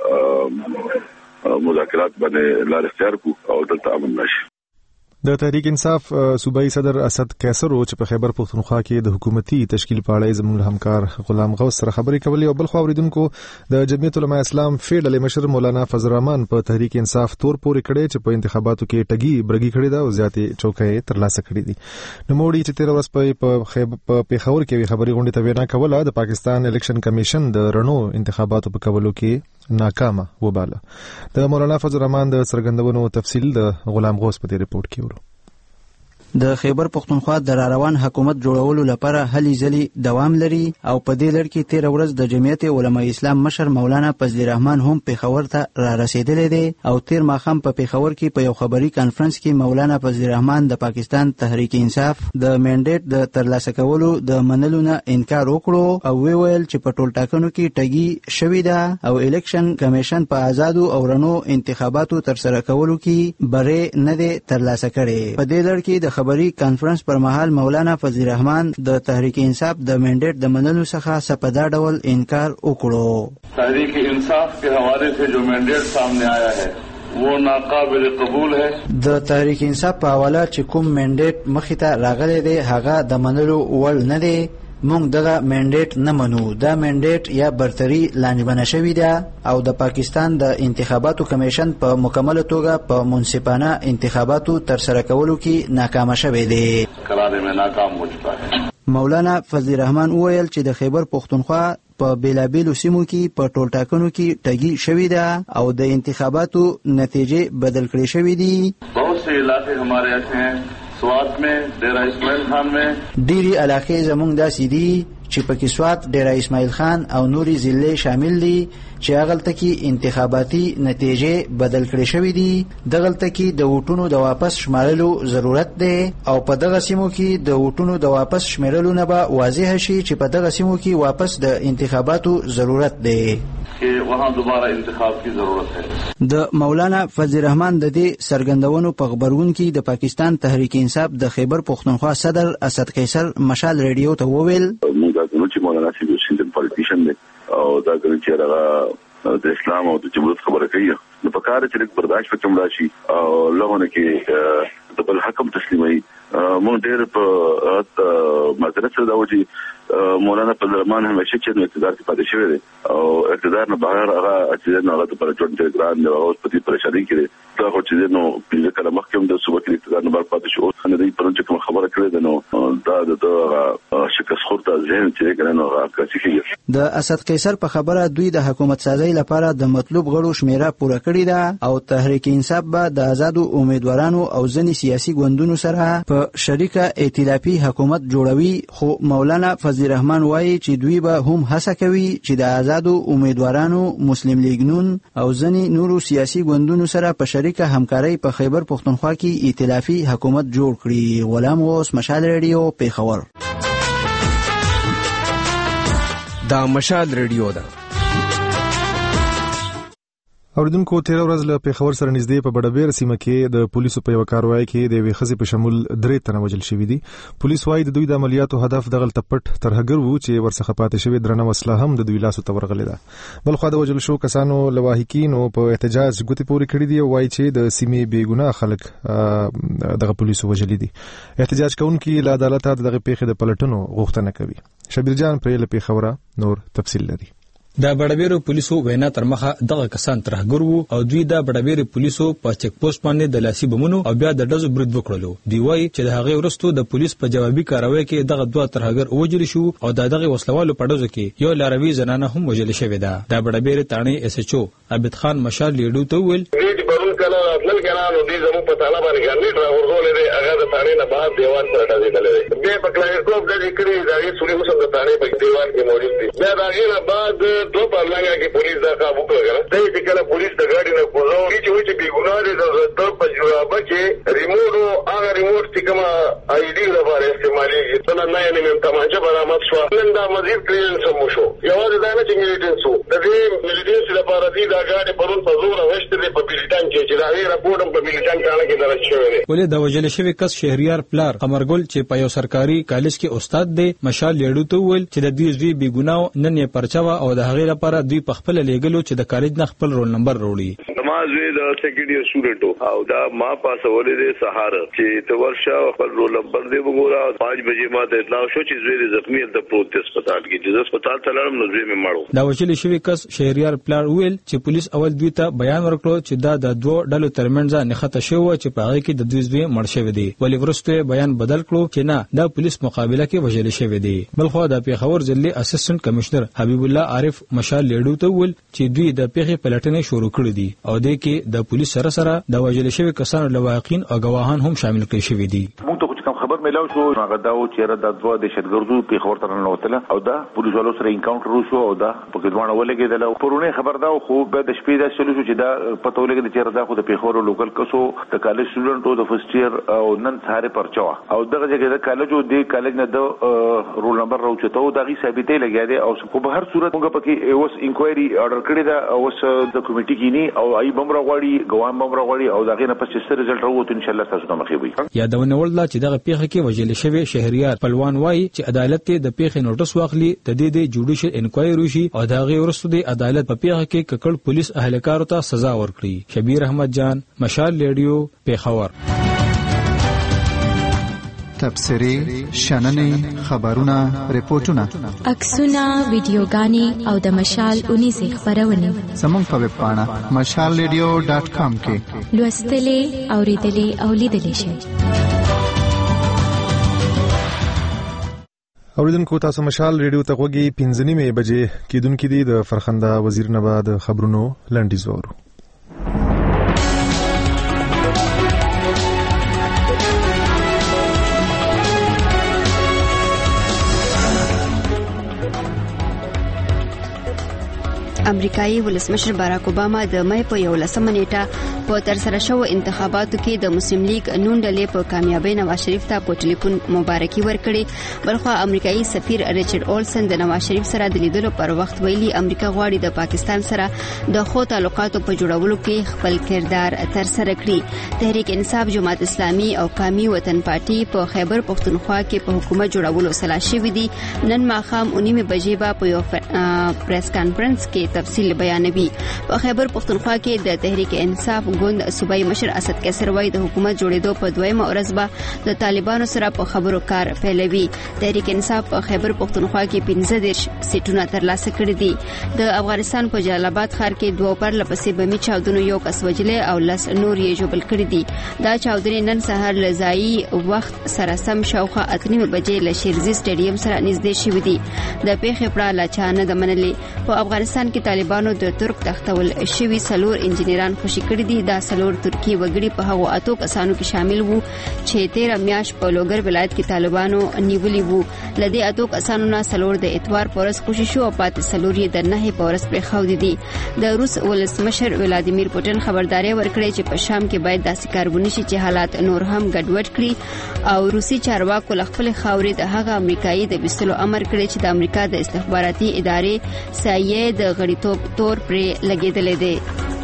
موږ مذاکرات باندې لار اختیار کو او دلته امن نشي. د تحریک انصاف صوبایي صدر اسد کیسر چې په خیبر پښتونخوا کې د حکومتي تشکیل په اړه زموږ همکار غلام غوث سره خبرې کولې او بل خو اوریدونکو د جمعیت علماء اسلام فیډل مشر مولانا فضل الرحمن په تحریک انصاف تور پورې کړي چې په انتخاباتو کې ټګي برګي کړي دا او زیاتې چوکۍ ترلاسه کړي دي. نو موړي چې تیر ورځ په پیښور کې خبري غونډه ته وینا کوله د پاکستان الیکشن کمیشن د رڼو انتخاباتو په کولو کې ناکامه وباله. د مولانا فضل الرحمن د څرګندونو تفصیل د غلام غوث په دې ریپورت کې ورو. د خیبر پښتونخوا د روان حکومت جوړولو لپاره هلي ځلي دوام لري او په دې لړ کې تیر ورځ د جمعیت علماء اسلام مشر مولانا فضل الرحمن هم پیښور ته را رسیدلی دی او تیر ماښام په پیښور کې په یو خبري کانفرنس کې مولانا فضل الرحمن د پاکستان تحریک انصاف د منډیټ د ترلاسه کولو د منلو نه انکار وکړو او ویل چې په ټول ټاکنو کې ټګي شوې ده او الیکشن کمیشن په آزادو او رڼو انتخاباتو ترسره کولو کې بری نه دی ترلاسه کړي. په دې لړ کې د خبري کانفرنس پر مهال مولانا فضل الرحمن د تحریک انصاف د منډیټ د منلو څخه سپدا ډول انکار وکړو. تحریک انصاف کے حوالے سے جو مینڈیٹ سامنے آیا ہے वो नाकाबिल قبول है. د تحریک انصاف په حواله چې کوم منډیټ مخې ته راغلی دی هغه د منلو وړ نه دی. مونږ دغه منډیټ نه منو. دا منډیټ یا برتری لانجمنه شوې ده او د پاکستان د انتخاباتو کمیشن په مکمله توګه په منصفانه انتخاباتو ترسره کولو کې ناکام شوی دی. कराने में नाकाम हो चुका है. مولانا فضل الرحمن وویل چې د خیبر پختونخوا په بیلابیلو سیمو کې په ټولټاکنو کې ټګي شوې ده او د انتخاباتو نتیجې بدل کړې شوې دي. बहुत से इलाके हमारे ऐसे हैं سوات में ډیرا اسماعیل خان में ډيري علاقې زمونږ داسې دي چې پکې سوات ډیرا اسماعیل خان او نوري ضلع شامل دي چې هغلته کې انتخاباتي نتیجې بدل کړې شوې دي. دغلته کې د ووټونو د واپس شمارلو ضرورت دی او په دغه سیمو کې د ووټونو د واپس شمیرلو نه به واضح شي چې په دغه سیمو کې واپس د انتخاباتو ضرورت دی कि वहां दोबारा इंतखाब की जरूरत है. د مولانا فضل الرحمن د دې سرګندونو په خبرون کې د پاکستان تحریک انصاف د خیبر پختونخوا صدر اسد قیصر مشال ریډیو ته وویل موږ د مولانا سیدو سیندن پالیټیشن دی او دا کوي چې هغه د اسلام او د جمهوریت خبره کوي نو په کار چې برداشت وکړم راشي او لغونه کې د بل حکم تسلیمي مونږ ډېر په معذرت سره دا وځي مولانا فضل الرحمن همیشه چې اقتدار کې پاتې شوی دی او اقتدار نه بهر هغه چې نه هغه پر جوړ ټلګرام نه او په دې پریشانی کې دا خو چې نو په کله مخکې د صوبې کې اقتدار نه بهر پاتې شو خو نه دی پر چې کوم خبره کړې ده نو دا د شکست خورته ذهن چې کنه هغه کیږي. د اسد قیصر په خبره دوی د حکومت سازی لپاره د مطلوب غړو شمیره پوره کړې ده او تحریک انصاف به د آزادو امیدوارانو او ځینې سیاسي ګوندونو سره په شریکه ائتلافي حکومت جوړوي. خو مولانا فضل الرحمن وایي چې دوی به هم هڅه کوي چې د آزادو امیدوارانو مسلم لیگ نون او ځینې نورو سیاسي ګوندونو سره په شریکه همکارۍ په خیبر پختونخوا کې ائتلافي حکومت جوړ کړي. غلام اوس مشال ریډیو پیښور. دا مشال ریډیو ده. اوریدونکو تیر ورځ له پیښور سره نږدې په بډبیر سیمه کې د پولیسو په یو کاروایی کې د یوې ښځې په شمول 3 تنه وژل شوي دي. پولیس وايي د دوی د عملیاتو هدف دغلته پټ ترهګر وو چې ورڅخه پاتې شوی درنه وسله هم د دوی لاسو ته ورغلې ده. بل خو د وژل شو کسانو لواحقینو په احتجاج ګوتې پورې کړې دي او وايي چې د سیمې بېګناه خلک دغه پولیسو وژلي دي. احتجاج کوونکي له عدالت دغه پیښې د پلټنو غوښتنه کوي. شبیر جان پرې له پیښوره نور تفصیل لري. د بډبیرو پولیسو وینا تر مخه دغه کسان ترهګر وو او دوی د بډبیرو پولیسو په چک پوسټ باندې د لاسي بمونو او بیا د ډزو برید وکړلو. دوی وایي چې د هغې وروسته د پولیس په جوابي کاروایی کې دغه دوه ترهګر وژل شو او دغه وسلوالو په ډزو کې یو لاروي زنانه هم وژل شوې ده. د بډبیرو تاڼې اس ایچ او عبد خان مشال لیډو ته ویل کله خپل کانالو دې زمو په تعالی باندې ګرځي تر ورغولې دې هغه د تاڼې نه بهر دیوال پر ډزېدلې دې په کلایکوب د ذکرې دغه سوري مسم د تاڼې په دیوال کې موجود دي. دا هغه نه بعد دوه پرلنګا کې پولیس دا قابو کړل. دې کله پولیس د ګاډي نه کوزو چې وایي چې بیګناه دي د په جوابه کې ریموټ هغه ریموټ چې کومه آی ډي لپاره استعمالي څنګه نه نیم تمانچه برآمد شو. نن دا مزید کلیرنس هم شو. یوازې دا نه چې میلیټنس وو د دې میلیټنس لپاره دې دا ګاډي پرون په زور وشتلې په بیلټن کې چې دا راپورټ په میلیټن کانه کې درج شوی دی. ولې د وژل شوی کس شهریار پلار قمرګل چې په یو سرکاري کالج کې استاد دی مشال لیډو ته ویل چې د دې دوی بیګناه نن یې پرچاوه او د هغې لپاره دوی په خپل لېګلو چې د کالج نه خپل رول نمبر وروړي. نمازوی د سیکنډ ایئر سټوډنټ او دا ما پاسولې د سهار چې ته ورشه خپل رول نمبر دی وګوره 5 بجې ما ته اطلاع شو چې زوی زخمی د پروت هسپتال کې چې هسپتال ته لاړم نو زوی مې مړو. دا وژل شوی کس شهریار پلار ویل چې پولیس اول دوی ته بیان ورکړو چې دا د دوه ډلو ترمنځ نښته شو چې په هغه کې د دوی زوی مړ شوی دی. ولی ورسته بیان بدل کړو چې نه دا پولیس مقابله کې وژل شوی دی. بلخو د پیښور ضلع اسسټنټ کمشنر حبیب الله عارف مشال لیډو ته ویل چې دوی د پیښې پلټنې شروع کړې دي او د کې د پولیس سره د وژل شوی کسانو لواحقین او گواهان هم شامل کړي شوی دي. موږ ته خبر ملاو شو هغه دا چې را د دوه دهشتګردو پیښور ته ننوتله او دا پولیس والو سره انکاونټر وشو او دا په ګډوانه ولګېدل. پرونه خبر دا خو به د شپې دا شلو چې دا پته ولګېد چې دا خو د پیښور لوکل کسو د کالج سټوډنټو د فرست ایئر او نن ساره پرچوا او دغه ځای د کالجو د کالج نه د رول نمبر راوچته او دغه ثابتې لګیا دي او په هر صورت موږ پکې اوس انکوایري آرډر کړی دا اوس د کمیټې کې نه او ای بمره غواړي ګوام بمره غواړي او دغه نه پس څه رزلټ راووت ان شاء الله تاسو ته مخې وي. یادونه ولدا چې دغه پیښه کې کې وژل شوی شهريار پلوان وایي چې عدالت ته د پیښې نوټس واخلي د دې جوډیشل انکوایري وشي او د هغې وروسته د عدالت په پیښه کې ککړ پولیس اهلکارو ته سزا ورکړي. شبیر احمد جان، مشال ریډیو، پیښور. تبصرې، شننې، خبرونه، ریپورتونه، عکسونه، ویډیوګانې او د مشال 19 خبرونه زموږ په ویب پاڼه mashalradio.com کې لوستلې، اوریدلې او لیدلې شئ. اوریدونکو تاسو مشال ریډیو ته غوږی 5:30 بجې کیدونکې دي. د فرخنده وزیر نه بعد خبرونو لنډیز وورو. امریکایي ولسمشر باراک اوباما د مې په 11 نیټه په ترسره شو انتخاباتو کې د مسلم لیگ نون ډلې په کامیابی نواز شریف ته په ټلیفون مبارکي ورکړي. بلخو امریکایي سفیر ریچارډ اولسن د نواز شریف سره د لیدلو پر وخت ویلي امریکا غواړي د پاکستان سره د خو تعلقاتو په جوړولو کې خپل کردار ترسره کړي. تحریک انصاف، جماعت اسلامي او قومي وطن پارټي په خیبر پختونخوا کې په حکومت جوړولو سلا شوي دي. نن ماښام 9 بجې به په یو پریس کانفرنس کې تفصیل بیانوي. په خیبر پختونخوا کې د تحریک انصاف ګوند صوبایي مشر اسد کیسر وایي د حکومت جوړېدو په 2مه ورځ به د طالبانو سره په خبرو کار پیلوي. تحریک انصاف په خیبر پختونخوا کې 15 سیټونه ترلاسه کړي دي. د افغانستان په جلال آباد ښار کې 2 پرلپسې بمي چاودنو یو کس وژلې او 10 نور یې ژوبل کړي دي. دا چاودنې نن سهار له ځایي وخت سره سم شاوخوا 8 بجې له شیرزي سټیډیم سره نږدې شوې دي. د پیښې پړه لا چا نه ده منلې. په افغانستان کې طالبانو د ترک تختول شوي 4 انجنیران خوشي کړي دي. دا 4 ترکی وګړي په هغو 8 کسانو کې شامل وو چې 13 میاشت په لوګر ولایت کې طالبانو نیولي وو. لدې 8 کسانو نه 4 د اتوار په ورځ خوشي شو او پاتې 4 یې د 9 په ورځ پرې خاودي دي. د روس ولسمشر ولادیمیر پوتین خبرداري ورکړې چې په شام کې باید داسې کارونه شي چې حالات نور هم ګډوډ کړي او روسي چارواکو خپل خاورې د هغه امریکایي د بستلو امر کړی چې د امریکا د استخباراتي ادارې CIA د غړیتوب تور پرې لګیدلې ده.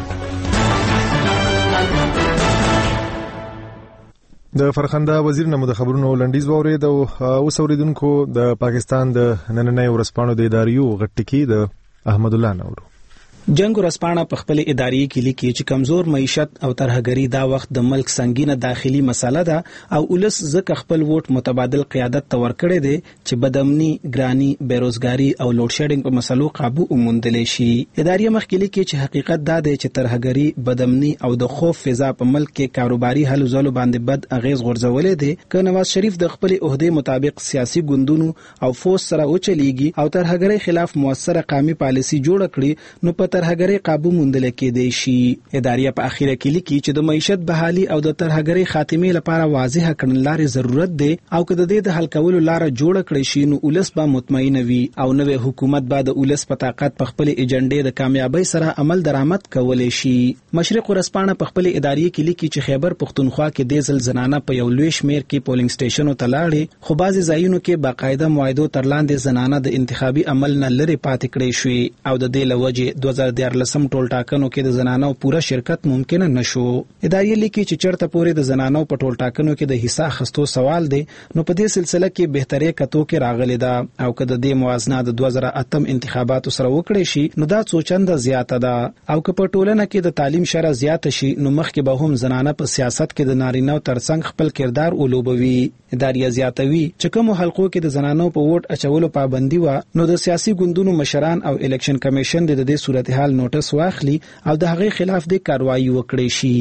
د فرخنده وزیر نه د خبرونو لنډیز واورید او اوس اوریدونکو د پاکستان د نننۍ ورځپاڼو د اداریو غټکی د احمد الله نورو. جنگ ورځپاڼه په خپل اداري کې لیکي چې کمزور معیشت او ترهګری دا وخت د ملک سنگینه داخلي مسله ده او ولس ځکه خپل ووټ متبادل قیادت ته ورکړي دي چې بدامني، ګرانی، بیروزګاری او لوډ شیډینګ په مسلو قابو وموندل شي. اداري مخکې لیکي چې حقیقت دا دی چې ترهګری، بدامني او د خوف فضا په ملک کې کاروباري هلو ځلو باندې بد اغیز غورځولې دي. ک نواز شریف د خپل عہده مطابق سیاسي ګوندونو او فوج سره وچلیږي او ترهګری خلاف موثره قومي پالیسي جوړ کړي نو ترهګری قابو موندل کېدای شي. اداري په اخیره کې لیکي چې د معیشت بحالي او د ترهګری خاتمه لپاره واضحه کړنلارې ضرورت دی او که د دې د حل کولو لار جوړ کړي شي نو ولس به مطمئن وي او نوې حکومت به د ولس په طاقت په خپل ایجنډې د کامیابی سره عمل درآمد کولای شي. مشرق ورځپاڼه په خپل اداري کې لیکي چې خیبر پختونخوا کې د ځل زنانه په یو لوی شمیر کې پولینګ سټیشنو ته لاړې خو بعضي ځایونو کې باقاعده موعدو تر لاندې زنانه د انتخابي عمل نه لري پاتې کړې شوې او د دې لوجه 2014 ټول ټاکنو کې د زنانو پوره شرکت ممکن نشو. اداري لیکي چې چرته پورې د زنانو په ټول ټاکنو کې د حصہ اخیستو سوال دی نو په دې سلسله کې بهتري کتو کې راغلي ده او که د دې موازنه د 2008 انتخاباتو سره وکړي شي نو دا څو چنده زیاته ده او که په ټولنه کې د تعلیم شره زیاته شي نو مخکې به هم زنانه په سیاست کې د نارینه ترڅنګ خپل کردار ولوبوي. اداري زیاتوي چې کوم حلقو کې د زنانو په ووټ اچولو پابندي و نو د سیاسي ګوندونو مشران او الیکشن کمیشن د دې صورتحال نوټس واخلي او د هغې خلاف د کاروایی وکړي شي.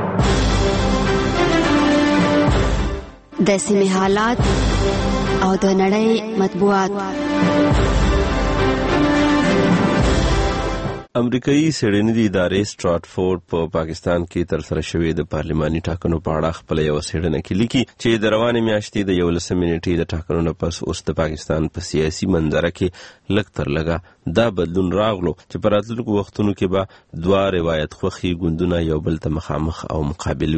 د سیمې حالات او د نړۍ مطبوعات. امریکایي څېړنیزې ادارې سټراتفورډ په پاکستان کې ترسره شوې د پارلماني ټاکنو په اړه خپله یوه څېړنه کې لیکي چې د روانې میاشتې د 11 نیټې د ټاکنو نه پس اوس د پاکستان په سیاسي منظره کې لږ تر لږه دا بدلون راغلو چې په راتلونکو وختونو کې به 2 روایت خوښي ګوندونه یو بل ته مخامخ او مقابل وي.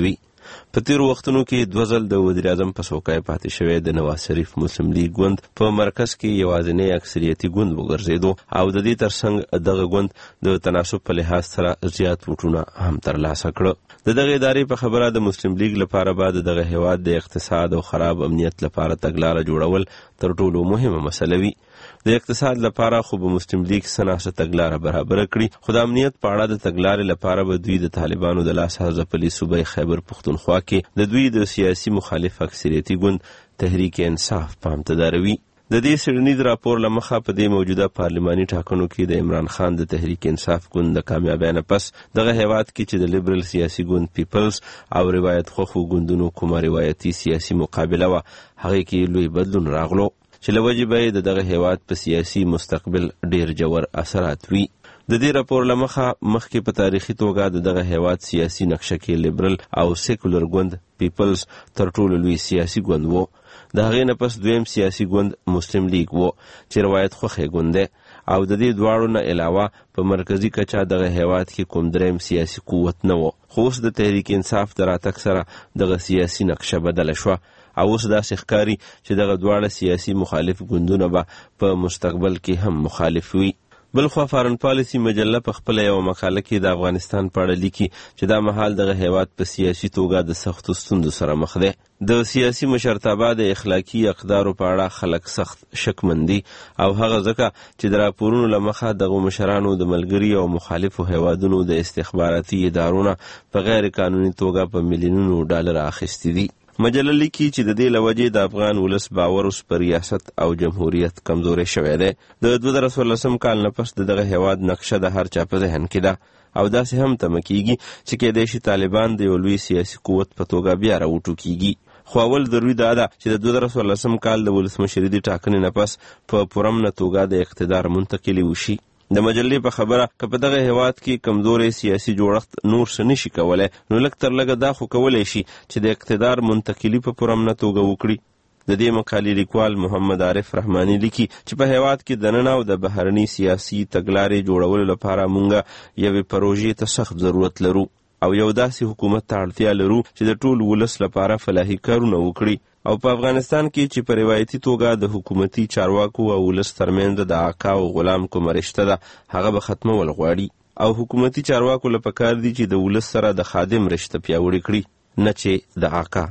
په تیر وختونو کې 2 ځل د وزیر اعظم په څوکۍ پاتې شوی د نواز شریف مسلم لیگ ګوند په مرکز کې یوازینی اکثریتي ګوند وګرځیدو او د دې ترڅنګ دغه ګوند د تناسب په لحاظ سره زیات ووټونه هم ترلاسه کړه. دغه ادارې په خبره د مسلم لیگ لپاره بعد دغه هیواد د اقتصاد او خراب امنیت لپاره تګلاره جوړول تر ټولو مهمه مسله وي. د اقتصاد لپاره خو به مسلم لیگ سناسه تګلاره برابر کړي، خو د امنیت په اړه د تګلارې لپاره به دوی د طالبانو د لاس ځپلي صوبې خیبر پښتونخوا کې د دوی د سیاسي مخالف اکثریتي ګوند تحریک انصاف پام ته داروي. د دې څېړنیز راپور له مخه په دې موجوده پارلماني ټاکنو کې د عمران خان د تحریک انصاف ګوند د کامیابۍ نه پس دغه هیواد کې چې د لیبرل سیاسي ګوند پیپلز او روایت خوښو ګوندونو کومه روایتي سیاسي مقابله وه، هغې کې لوی بدلون راغلو چې له وجې به د دغه هیواد په سیاسي مستقبل ډیر ژور اثرات وي. د دې راپور له مخه مخکې په تاریخي توګه د دغه هیواد سیاسي نقشه کې لیبرل او سیکولر ګوند پیپلز تر ټولو لوی سیاسي ګوند و. د هغې نه پس دویم سیاسي ګوند مسلم لیگ و چې روایت خوښی ګوند دی او د دې دواړو نه علاوه په مرکزي کچه دغه هیواد کې کوم دریم سیاسي قوت نه و. خو اوس د تحریک انصاف د راتګ سره دغه سیاسي نقشه بدله شوه او اوس داسې ښکاري چې دغه دواړه سیاسي مخالف ګوندونه به په مستقبل کې هم مخالف وي. بلخوا فارن پالیسی مجله په خپل یو مقاله کې د افغانستان په اړه لیکي چې دا مهال دغه هیواد په سیاسي توګه د سختو ستونزو سره مخ دی. د سیاسي مشرتابه د اخلاقي اقدارو په اړه خلک سخت شکمن دي او هغه ځکه چې د راپورونو له مخه دغه مشرانو د ملګري او مخالفو هیوادونو د استخباراتي ادارونه په غیر قانوني توګه په میلیونونو ډالر اخیستي دي. مجله لیکي چې د دې له وجې د افغان ولس باور اوس پر ریاست او جمهوریت کمزوری شوی دی. د 2014 کال نه پس دغه هیواد نقشه د هر چا په ذهن کې ده او داسې هم تمه کیږي چې کېدای شي طالبان د یو لوی سیاسي قوت په توګه بیا راوټوکیږي. خو اول ضروري دا ده چې د 2014 کال د ولسمشرۍ د ټاکنې نه پس په پرامنه توګه د اقتدار منتقلي وشي. د مجلې په خبره که په دغه هیواد کې کمزوري سیاسي جوړښت نور څه نشي کولی، نو لږ تر لږه دا خو کولی شي چې د اقتدار منتقلي په پرامنه توګه وکړي. د دې مقالې لیکوال محمد عارف رحماني لیکي چې په هیواد کې د ننه او د بهرني سیاسي تګلارې جوړولو لپاره مونږ یوې پروژې ته سخت ضرورت لرو او یو داسې حکومت ته اړتیا لرو چې د ټول ولس لپاره فلاحي کارونه وکړي او په افغانستان کې چې په روایتي توګه د حکومتي چارواکو او ولس ترمنځ د آقا او غلام کومه رشته ده هغه به ختمول غواړي او حکومتي چارواکو له پکار دي چې د ولس سره د خادم رشته پیاوړې کړي نه چې د آقا.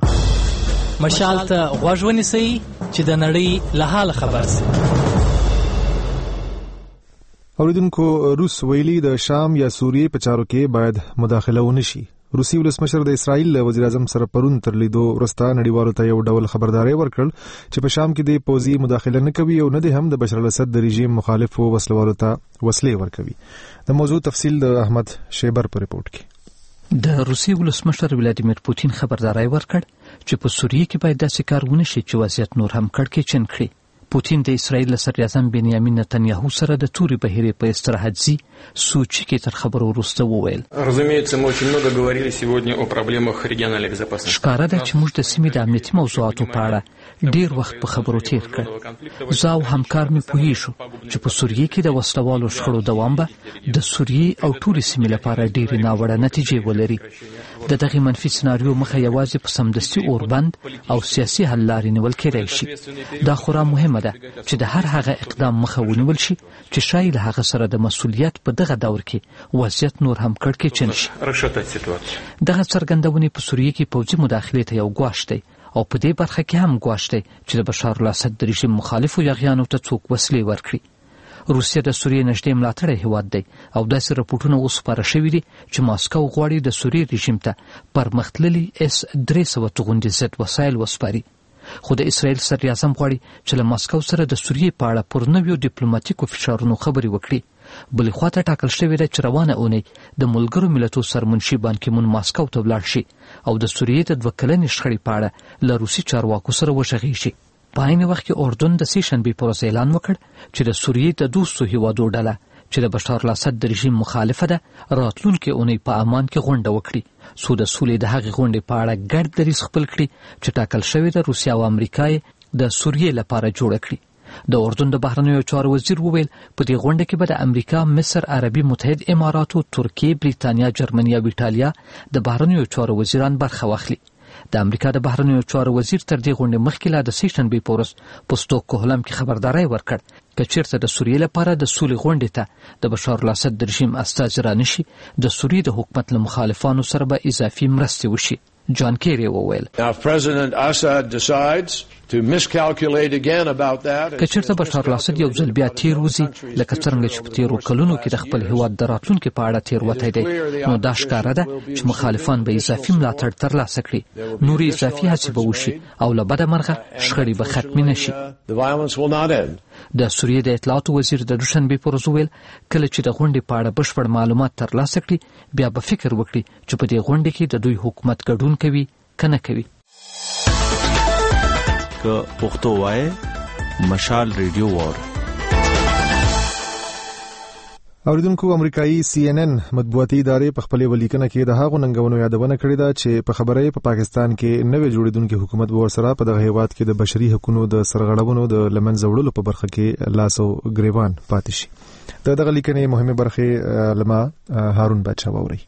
مشال ته غوږ ونیسئ چې د نړۍ له حاله خبر سئ. اوریدونکو، روس ویلي د شام یا سوریې په چارو کې باید مداخله ونشي. روسي ولسمشر د اسرائیل وزیر اعظم سره پرون تر لیدو وروسته نړیوالو ته یو ډول خبرداري ورکړل چې په شام کې د پوځي مداخله نه کوي او نه د هم د بشار الاسد د رژیم مخالفو وسلوالو ته وسلې ورکوي. د موضوع تفصیل د احمد شیبر په ریپورت کې. د روسي ولسمشر ولادیمیر پوتین خبرداري ورکړ چې په سوریې کې باید داسې کار ونه شي چې وضعیت نور هم کړکېچن کړي. پوتین د اسرائیل صدر اعظم بنیامین نتانیاهو سره د توري بهیرې په استراحت ځي سوچي کې تر خبرو وروسته وویل. ښکاره ده چې موږ د سیمې د امنیتي موضوعاتو په اړه ډیر وخت په خبرو تیر کړ. زه او همکار مې پوهیږو چې په سوریې کې د وسلوالو شخړو دوام به د سوریې او ټولې سیمې لپاره ډېرې ناوړه نتیجې ولري. د دغه منفي سناریو مخه یوازې په سمدستي اوربند او سیاسي حل لارې نیول کېدای شي. دا خورا مهمه ده چې د هر هغه اقدام مخه ونیول شي چې شاید له هغه سره د مسؤلیت په دغه دور کې وضعیت نور هم کړکېچن شي. دغه څرګندونې په سوریې کې پوځي مداخلې ته یو ګواښ دی او په دې برخه کې هم ګواښ دی چې د بشار الاسد د رژیم مخالفو یاغیانو ته څوک وسلې ورکړي. روسیه د سوریې نږدې ملاتړی هیواد دی او داسې راپورټونه وسپاره شوي دي چې ماسکو غواړي د سوریې رژیم ته پرمختللي S-300 توغندي ضد وسایل وسپاري. خو د اسرائیل صدر اعظم غواړي چې له ماسکو سره د سوریې په اړه پر نویو ډیپلوماټیکو فشارونو خبرې وکړي. بلې خواته ټاکل شوې ده چې روانه اونۍ د ملګرو ملتونو سرمنشي بان کی مون ماسکو ته ولاړ شي او د سوریې د 2 کلنې شخړې په اړه له روسي چارواکو سره وغږیږي. په عین وخت کې اردن د سې شنبې پر ورځ اعلان وکړ چې د سوریې د 200 هیوادو ډله چې د بشار الاسد د رژیم مخالفه ده راتلونکې اونۍ په امان کې غونډه وکړي څو د سولې د هغې غونډې په اړه ګډ دریځ خپل کړي چې ټاکل شوی د روسیه او امریکا د سوریې لپاره جوړه کړي. د اردن د بهرنیو چارو وزیر وویل په دې غونډه کې به د امریکا، مصر، عربي متحد اماراتو، ترکیې، بریتانیا، جرمني او ایټالیا د بهرنیو چارو وزیران برخه واخلي. د امریکا د بهرنیو چارو وزیر تر دې غونډې مخکې لا د سې شنبې په ورځ په ستوکهولم کې خبرداری ورکړ که چیرته د سوریې لپاره د سولې غونډې ته د بشار الاسد د رژیم استازي رانشي د سوریې د حکومت له مخالفانو سره به اضافي مرستې وشي. جان کیری وویل که چیرته بشار الاسد یو ځل بیا تیر وځي لکه څرنګه چې په تیرو کلونو کې د خپل هیواد د راتلونکي په اړه تېروتی دی نو دا ښکاره ده چې مخالفان به اضافي ملاتړ ترلاسه کړي، نورې اضافي هڅې به وشي او له بده مرغه شخړې به ختمې نه شي. د سوریې د اطلاعاتو وزیر د دوشنبې په ورځ وویل کله چې د غونډې په اړه بشپړ معلومات ترلاسه کړي بیا به فکر وکړي چې په دې غونډې کې د دوی حکومت ګډون کوي که نه کوي. که پښتو وای مشال ریډیو وار. اوریدونکو، امریکایي CNN مطبوعاتي ادارې په خپلې ولیکنه کې د هغو ننګونو یادونه کړې ده چې په خبره په پاکستان کې نوې جوړیدونکو حکومت به ورسره په دغه هیواد کې د بشري حقوقو د سرغړونو د لمنځه وړلو په برخه کې لاس او ګریوان پاتې شي. دغه لیکنې مهمه برخه لما هارون بچا ووري.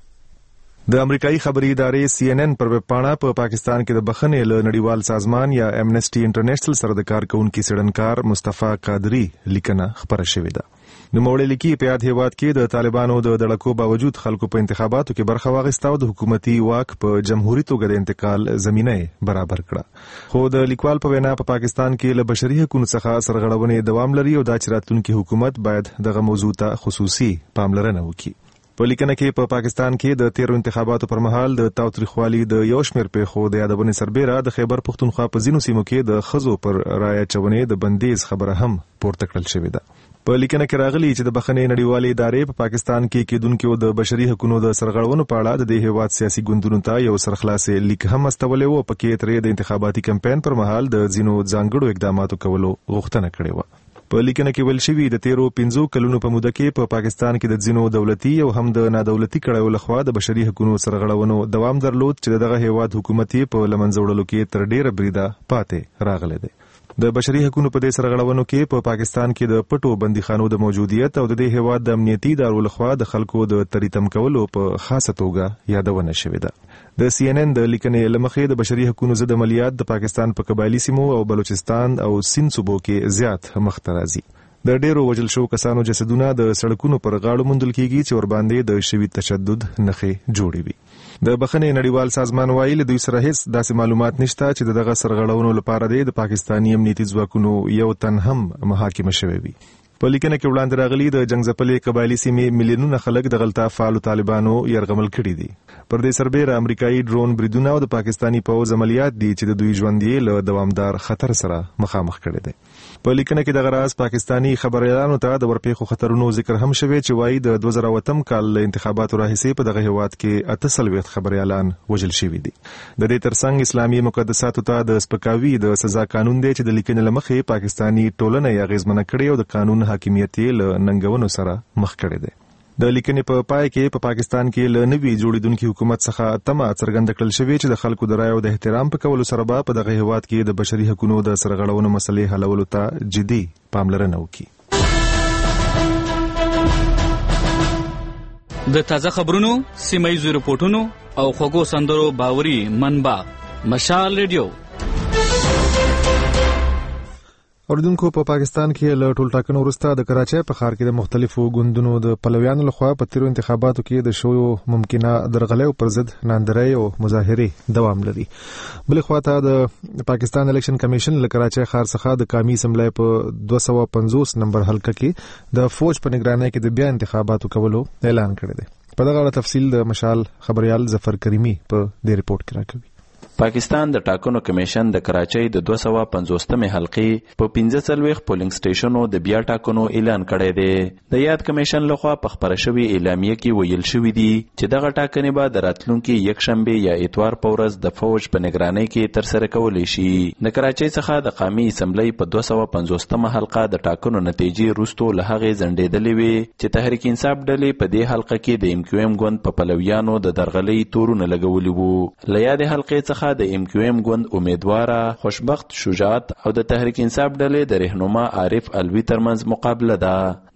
د امریکایي خبري ادارې CNN پر ویب پاڼه په پاکستان کې د بخښنې له نړیوال سازمان یا امنسټي انټرنیشنل سره د کارکونکو څېړنکار مصطفی قادری لیکنه خبره شوې ده. نوموړی لیکي په یاد هیواد کې د طالبانو د دړکو باوجود خلکو په انتخاباتو کې برخه واخیسته او د حکومتي واک په جمهوریت توګه د انتقال زمینه برابر کړه. خو د لیکوال په وینا په پاکستان کې له بشري حقوقو څخه سرغړونې دوام لري او دا چې راتلونکي حکومت باید دغه موضوع ته خصوصي پاملرنه وکړي. په لیکنه کې په پاکستان کې د تیرو انتخاباتو پر مهال د تاوتریخوالي د یو شمېر پیښو د یادونې سربېره د خیبر پښتونخوا په ځینو سیمو کې د ښځو پر رایه چونې د بندیز خبره هم پورته کړل شوې ده. په لیکنه کې راغلي چې د بخښنې نړیوالې ادارې په پاکستان کې کېدونکو د بشري حقوقو د سرغړونو په اړه د دې هیواد سیاسي ګوندونو ته یو سرخلاصې لیک هم استولې و، په کې ترې د انتخاباتي کمپاین پر مهال د ځینو ځانګړو اقداماتو کولو غوښتنه کړې و. په لیکنه کې ویل شوي د تیرو 15 کلونو په موده کې په پاکستان کې د ځینو دولتي او هم د نادولتي کړیو لخوا د بشري حقوقو سرغړونو دوام درلود چې دغه هیواد حکومت په لمنځه وړلو کې تر ډیره بریده پاتې راغلی دی. د بشري حقوقو په دې سرغړونو کې په پاکستان کې د پټو بندیخانو د موجودیت او د دې هیواد د امنیتي ادارو لخوا د خلکو د تریتم کولو په خاصه توګه یادونه شوې ده. د CNN د لیکنې لمخې د بشري حقوقو ضد عملیات د پاکستان په قبایلی سیمو او بلوچستان او سند صوبو کې زیات مخ ته راځي. د ډیرو وژل شو کسانو جسدونه د سړکونو پر غاړو موندل کیږي چې ورباندې د شوي تشدد نښې جوړې وي. د بخښنې نړیوال سازمان وایي له دوی سره هیڅ داسې معلومات نشته چې دغه سرغړونو لپاره د پاکستاني امنیتي ځواکونو یو تن هم محاکمه شوی وي. په لیکنه کې وړاندې راغلي د جنگ ځپلې قبایلی سیمې میلیونونه خلک د غلطه فعالو طالبانو یرغمل کړي دي. پر دې سربېره امریکایي ډرون بریدونه او د پاکستاني پوځ عملیات دي چې د دوی ژوند یې له دوامدار خطر سره مخامخ کړي دي. په لیکنه کې د غراز پاکستاني خبريالانو ته د ورپېښو خطرونو ذکر هم شوی چې وایي د 2008 کال انتخاباتو راهیسې په دغه هیواد کې 38 خبريالان وژل شوي دي. د دې ترڅنګ اسلامي مقدساتو ته د سپکاوي د سزا قانون دی چې د لیکنې لمخې پاکستاني ټولنه یې اغیزمنه کړې او د قانون حاکمیت یې له ننګونو سره مخ کړی دی. د لیکنې په پای کې په پاکستان کې له نوي جوړیدونکو حکومت څخه تمه څرګنده کړل شوې چې د خلکو د رایو د احترام په کولو سره به په دغه هیواد کې د بشري حقوقو د سرغړونو مسلې حلولو ته جدي پاملرنه وکړي. د تازه خبرونو، سیمایي رپورټونو او خوږو سندرو باوري منبع مشال ریډیو. اوریدونکو، په پاکستان کې له ټولټاکنو وروسته د کراچۍ په ښار کې د مختلفو ګوندونو د پلویانو لخوا په تیرو انتخاباتو کې د شویو ممکنه درغلیو پر ضد ناندرۍ او مظاهرې دوام لري. بلې خواته د پاکستان الیکشن کمیشن له کراچۍ ښار څخه د قومي اسمبلی په 250 نمبر حلقه کې د فوج په نگرانۍ کې د بیا انتخاباتو کولو اعلان کړی دی. په دغه اړه تفصیل د مشال خبريال ظفر کریمی په دې ریپورت کې راکوي. پاکستان د ټاکنو کمیشن د کراچۍ د 250مې حلقې په 45 پولینګ سټیشنونو د بیا ټاکنو اعلان کړی دی. د یاد کمیشن لخوا په خبره شوې اعلامیه کې ویل شوی دی چې دغه ټاکنې به د راتلونکي یکشنبه یا اتوار په ورځ د فوج په نگرانۍ کې ترسره کولی شي. د کراچۍ څخه د قومي اسمبلی په 250مه حلقه د ټاکنو نتیجې وروسته له هغې ځنډېدلې وې چې تحریک انصاف ډلې په دې حلقه کې د MQM ګوند په پلویانو د درغلۍ تورونه لګولي وو. له یادې حلقې څخه د MQM ګوند امیدواره، خوشبخت شجاعت او د تحریک انصاف ډلې د رهنما عارف الوی ترمنځ مقابله ده.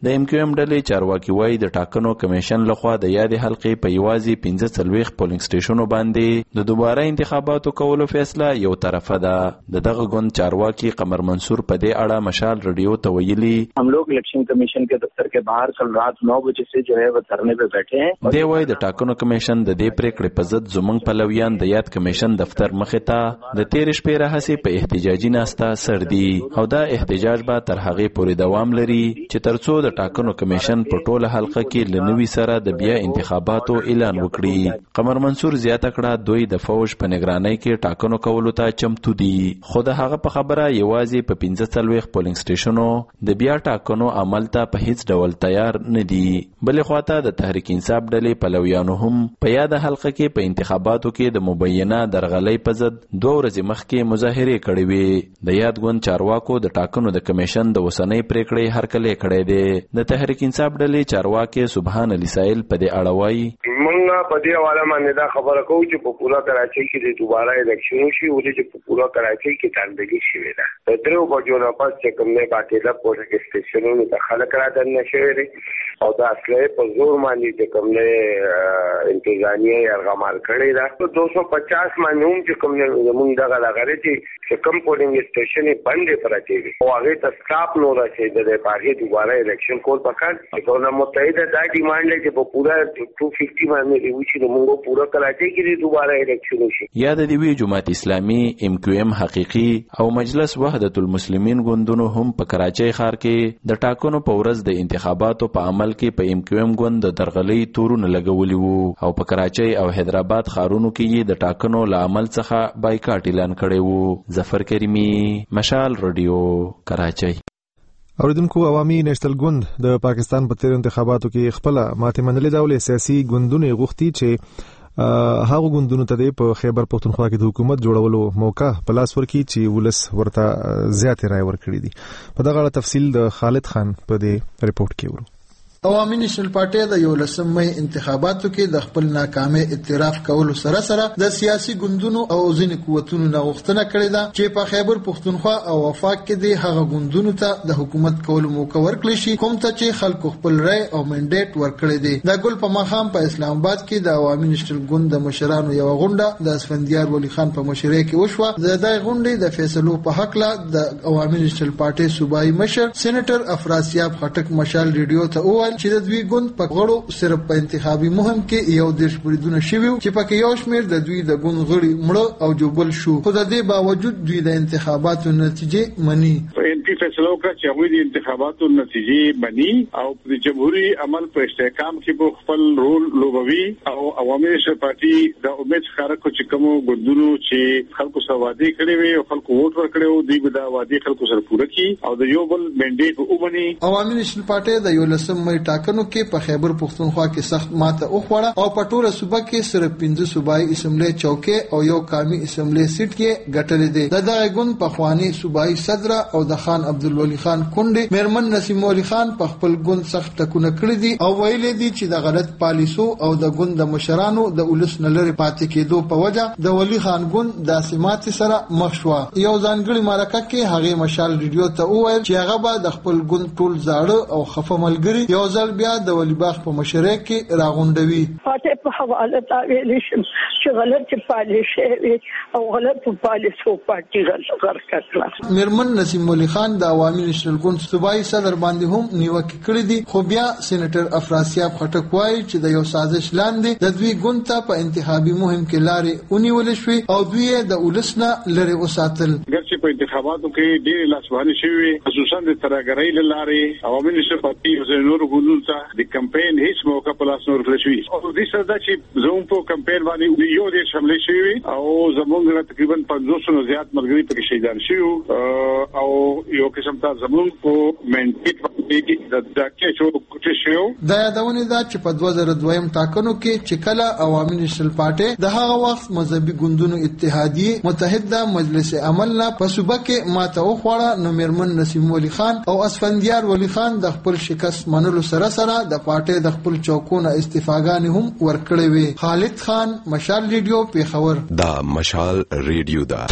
د ام کیو ایم ډلې چارواکي وایي د ټاکنو کمیشن لخوا د یادې حلقې په یوازې 45 پولینګ سټیشنونو باندې د دوباره انتخاباتو کولو فیصله یو طرفه ده. دغه ګوند چارواکي قمر منصور په دې اړه مشال رادیو ته ویلي हम लोग इलेक्शन कमीशन के दफ्तर के बाहर कल रात 9 बजे से जो है वो धरने पे बैठे हैं. دی وایي د ټاکنو کمیشن د دې پریکړې په ضد زموږ پلویان د یاد کمیشن دفتر مخې ته د تیر شپې راهسې په احتجاجي ناسته سر دي او دا احتجاج به تر هغې پورې دوام لري چې ترڅو د ټاکنو کمیشن په ټوله حلقه کې له نوي سره د بیا انتخاباتو اعلان وکړي. قمر منصور زیاته کړه دوی د فوج په نگرانۍ کې ټاکنو کولو ته چمتو دي، خو د هغه په خبره یوازې په 45 پولینګ سټیشنونو د بیا ټاکنو عمل ته په هیڅ ډول تیار نه دي. بلې خواته د تحریک انصاف ډلې پلویانو هم په یاد حلقه کې په انتخاباتو کې د مبینه درغلۍ په ضد 2 ورځې مخکې مظاهرې کړې وې. د یاد ګوند چارواکو د ټاکنو د کمیشن د اوسنۍ پریکړې هرکلی کړی دی. د تحریک انصاف ډلې چارواکي سبحان علي سائل په دې اړه وایي موږ په دې حواله باندې دا خبره کوو چې په پورا کراچۍ کې د دوباره الیکشن وشي او چې په پورا کراچۍ کې تاندګي شوې ده. د درو بجو نه پس چې کوم نه باقي د پورا سټیشنونو ته خلک را دن نشوي او دا اصله په زور باندې چې کوم نه انتظامیه یرغمال کړی دا 250 باندې هم چې کوم نه موږ دغه لغړې چې کوم پولینګ سټیشن باندې پراته دي او هغه ته سټاپ نو راځي د پاګه دوباره الیکشن کول پکړ چې نو متحده دا ډیمانډ چې په پورا 250 باندې وچی د موږ پورا کراچۍ کې دوباره الیکشن وشي. یاد دی وی جماعت اسلامي ام کیو ایم حقيقي او مجلس وحدت المسلمین ګوندونو هم په کراچۍ ښار کې د ټاکنو په ورځ د انتخاباتو په عمل کې په ام کیو ایم ګوند د درغلۍ تورونه لګولي وو او په کراچۍ او حیدرآباد ښارونو کې د ټاکنو له عمل څخه بایکاټ اعلان کړی وو. ظفر کریمی، مشال رادیو، کراچۍ. اوریدونکو عوامي نېشنل ګوند د پاکستان په تیر انتخاباتو کې خپل ماته منلې ډول سیاسي ګوندونه غوښتي چې هغه ګوندونو ته په خیبر پختونخوا کې د حکومت جوړولو موقع په لاس ورکړي چې ولس ورته زیات رائے ورکړي دي. په دغه اړه تفصیل د خالد خان په دې رپورت کې ورو. عوامي نېشنل پارټي د 11 مې انتخاباتو کې د خپل ناکامۍ اعتراف کولو سره سره د سیاسي ګوندونو او ځینې قوتونو نه غوښتنه کړې ده چې په خیبر پختونخوا او وفاق کې د هغه ګوندونو ته د حکومت کولو موقع ورکړي شي کوم ته چې خلکو خپل رائے او منډیټ ورکړي دي. د ګل په مخام په اسلام آباد کې د عوامي نېشنل ګوند د مشرانو یو غونډه د اسفندیار ولی خان په مشرۍ کې وشوه. د دې غونډې د فیصلو په حق لا د عوامي نېشنل پارټي صوبایي مشر سېنیټر افراسیاب خټک مشال ریډیو ته وویل چې د دوی ګوند په غړو صرف په انتخابي مهم کې یو دیش بریدونه شوي چې پکې یو شمېر د دوی د ګوند غړي مړه او جوبل شو، خو د دې باوجود دوی د انتخاباتو نتیجې مني. انتي فیصلو کا چې هغوی د انتخاباتو نتیجې مني او د جمهوریت عمل په استحکام کې به خپل رول لوبوي او عوامي نېشنل پارټي د امید ښکاره کړ چې کوم ګوندونو چې خلکو سره وعده کړې وي او خلکو ووټ ورکړي دوی به دا وعده خلکو سره پوره کړي او د یو بل منډیټ ومني. عوامي نېشنل پارټي د 11 مې ټاکنو کې په خیبر پختونخوا کې سخت ماته وخوړه او په ټوله صوبه کې صرف 15 صوبایي اسمبلی چوکۍ او یو قومي اسمبلی سیټ کې ګټلې دي. د دغه ګوند په خواني صوبایي صدر او د خان عبدالولي خان کونډې میرمن نسیم ولی خان په خپل ګوند سخت ټکونه کړی دي او ویلي دي چې د غلط پالیسو او د ګوند د مشرانو د ولس نلری پاتې کېدو په وجه د ولی خان ګوند د سمات سره مخ شو. یو ځانګړي مرکه کې هغه مشال ریډیو ته وویل چې هغه به د خپل ګوند ټول زاړه او خفه ملګري یو ځل بیا د ولی باغ په مشرۍ کې راغونډوي. فاتح په حواله دا ویل شم چې غلط پالیسي او غلط پالیسو پارټي غلط کړه. میرمن نسیم ولی خان د عوامي نېشنل ګوند صوبایي صدر باندې هم نیوکه کړې دي، خو بیا سېنیټر افراسیاب خټک وایي چې د یو سازش لاندې د دوی ګوند ته په انتخابي مهم کې لارې ونیول شوې او دوی د ولس نه لرې وساتل. ګرچې په انتخاباتو کې ډېرې لاسوهنې شوې خصوصا د ترهګرۍ له لارې عوامي نېشنل پارټي او نورو ګوندونو ته د کمپاین هیڅ موقع په لاس نه ورکړل شوې او دې سره دا چې زموږ په کمپاین باندې یو ډېر شامل شوي او زموږ تقریبا 500 نه زیات ملګري پکې شهیدان شوي او یو قسم ته زموږ په منټیټ باندې د کېچو کوټې شو. دا یادونه ده چې په 2002 ټاکنو کې چې کله عوامي نېشنل پارټي د هغه وخت مذهبي ګوندونو اتحادیه متحده مجلس عمل نه په صوبه کې ماته وخوړه نو میرمن نسیم ولی خان او اسفندیار ولی خان د خپل شکست منلو سره سره د پارټي د خپل چوکونه استعفاګانې هم ورکړې وي. خالد خان، مشال ریډیو، پیښور. دا مشال ریډیو دا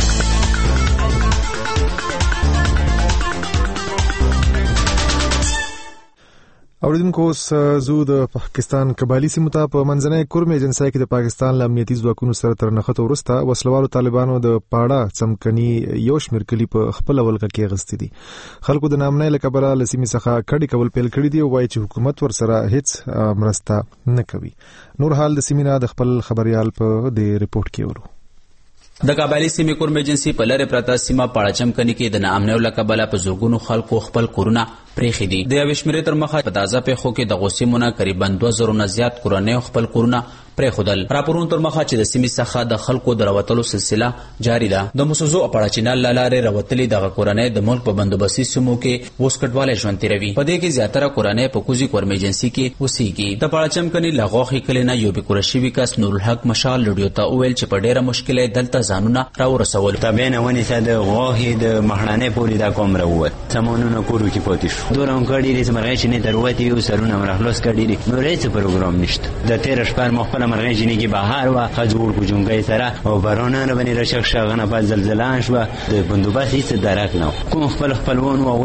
اوریدونکو زو د پاکستان قبایلی سیمو ته په منځنۍ کورم ایجنسۍ کې د پاکستان له امنیتي ځواکونو سره تر نښته وروسته وسلوالو طالبانو د پاړه څمکني یو شمېر کلي په خپل ولکه کې اخیستي دي. خلکو د نامنۍ له کبله له سیمې څخه کډې کول پیل کړي دي او وایي چې حکومت ورسره هیڅ مرسته نه کوي. نور حال د سیمې نه د خپل خبريال په دې ریپورت کې ورو. د قبایلی سیمې کورم ایجنسي په لری پرته سیمه پاړه چمکني کې د نامنۍ له کبله په زورګونو خلکو خپل کورونه پریخي دي. د یو شمېر تر مخه په تازه پیښو کې د غوسیمونه قریبا 2000 نه زیات کورنۍ خپل کورونه پریخودل. راپورونو تر مخه چې د سیمې څخه د خلکو د راوتلو سلسله جاری ده. د مسوزو اپاړه چینل لارې راوتلي دغه کورنۍ د ملک په بندوبستي سیمو کې وسکټواله ژوند تیروي. په دې کې زیاتره کورنۍ په کوزي کورم ایجنسي کې اوسېږي. د پاړه چمکني لغوخي کلینا یو به کورشي وکاس نور الحق مشال رادیو ته ویل چې په ډیره مشکله دلته ځانونه راورسول. تابعینه ونی ته د غوخي د مهرانه پوری دا کوم راوت سمونونه کورو کې پاتې شو. دورم کړي دې مرغې چې نه دروته یو سرونه مرخلوس کړي دي. نو هیڅ پروګرام نشته. د 13 شپه مخفل مرغې چې نه کې بهار وا خجور کو جونګي سره او بارونه باندې رشک شغنه په زلزلان شو. د بندوبست هیڅ درک نه کوم خپلوان او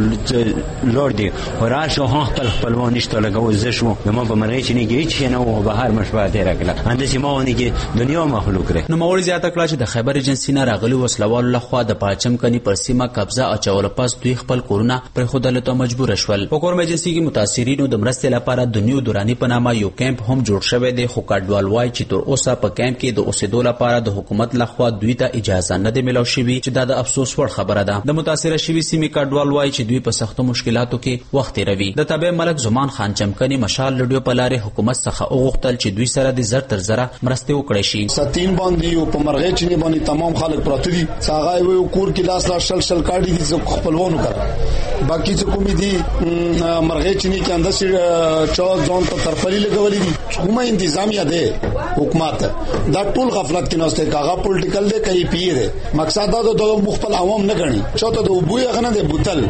وګره لور دي ورار شو خپلوان نشته لګو زشو نو په مرغې چې نه کې هیڅ نه او بهار مشبه تیر کړه. اندسي ماونی کې دنیا مخلوق لري. نو موري زیاته کړه چې د خیبر ایجنسی نه راغلي وسلوال لخوا د پاچم کني پر سیمه قبضه اچول پس دوی خپل کورونه پر خودل ته مجبور شول. په کورم ایجنسی کې متاثرینو د مرستې لپاره د نیو دورانی په نامه یو کیمپ هم جوړ شوی دی. خو کډوال وای چې تر اوسه په کیمپ کې د اوسېدو لپاره د حکومت لخوا دوی ته اجازه نه دی ملو شوی چې دا د افسوس وړ خبره ده. د متاثر شوی سیمې کډوال وای چې دوی په سختو مشکلاتو کې وخت تیروي. د تابع ملک زمان خان چمکني مشال رادیو په لارې حکومت څخه وغوښتل چې دوی سره د زر تر زره مرستې وکړي شي. ستین باندې او په مرغې چې نه باندې تمام خلک پراته دي. څنګه وي کور کې لاس لا شل کاډي دي چې خپلوانو کړ. باقي څه کومې دي مرغې چې نه کې انداسي چا ځون ته ترپلي لګولې دي. کومه انتظامیه ده حکومت دا ټول غفلت کې نوسته کاغه پولیټیکل دی کوي پیر مقصد دا د مخفل عوام نه غني چاته د وبوي غنه د بوتل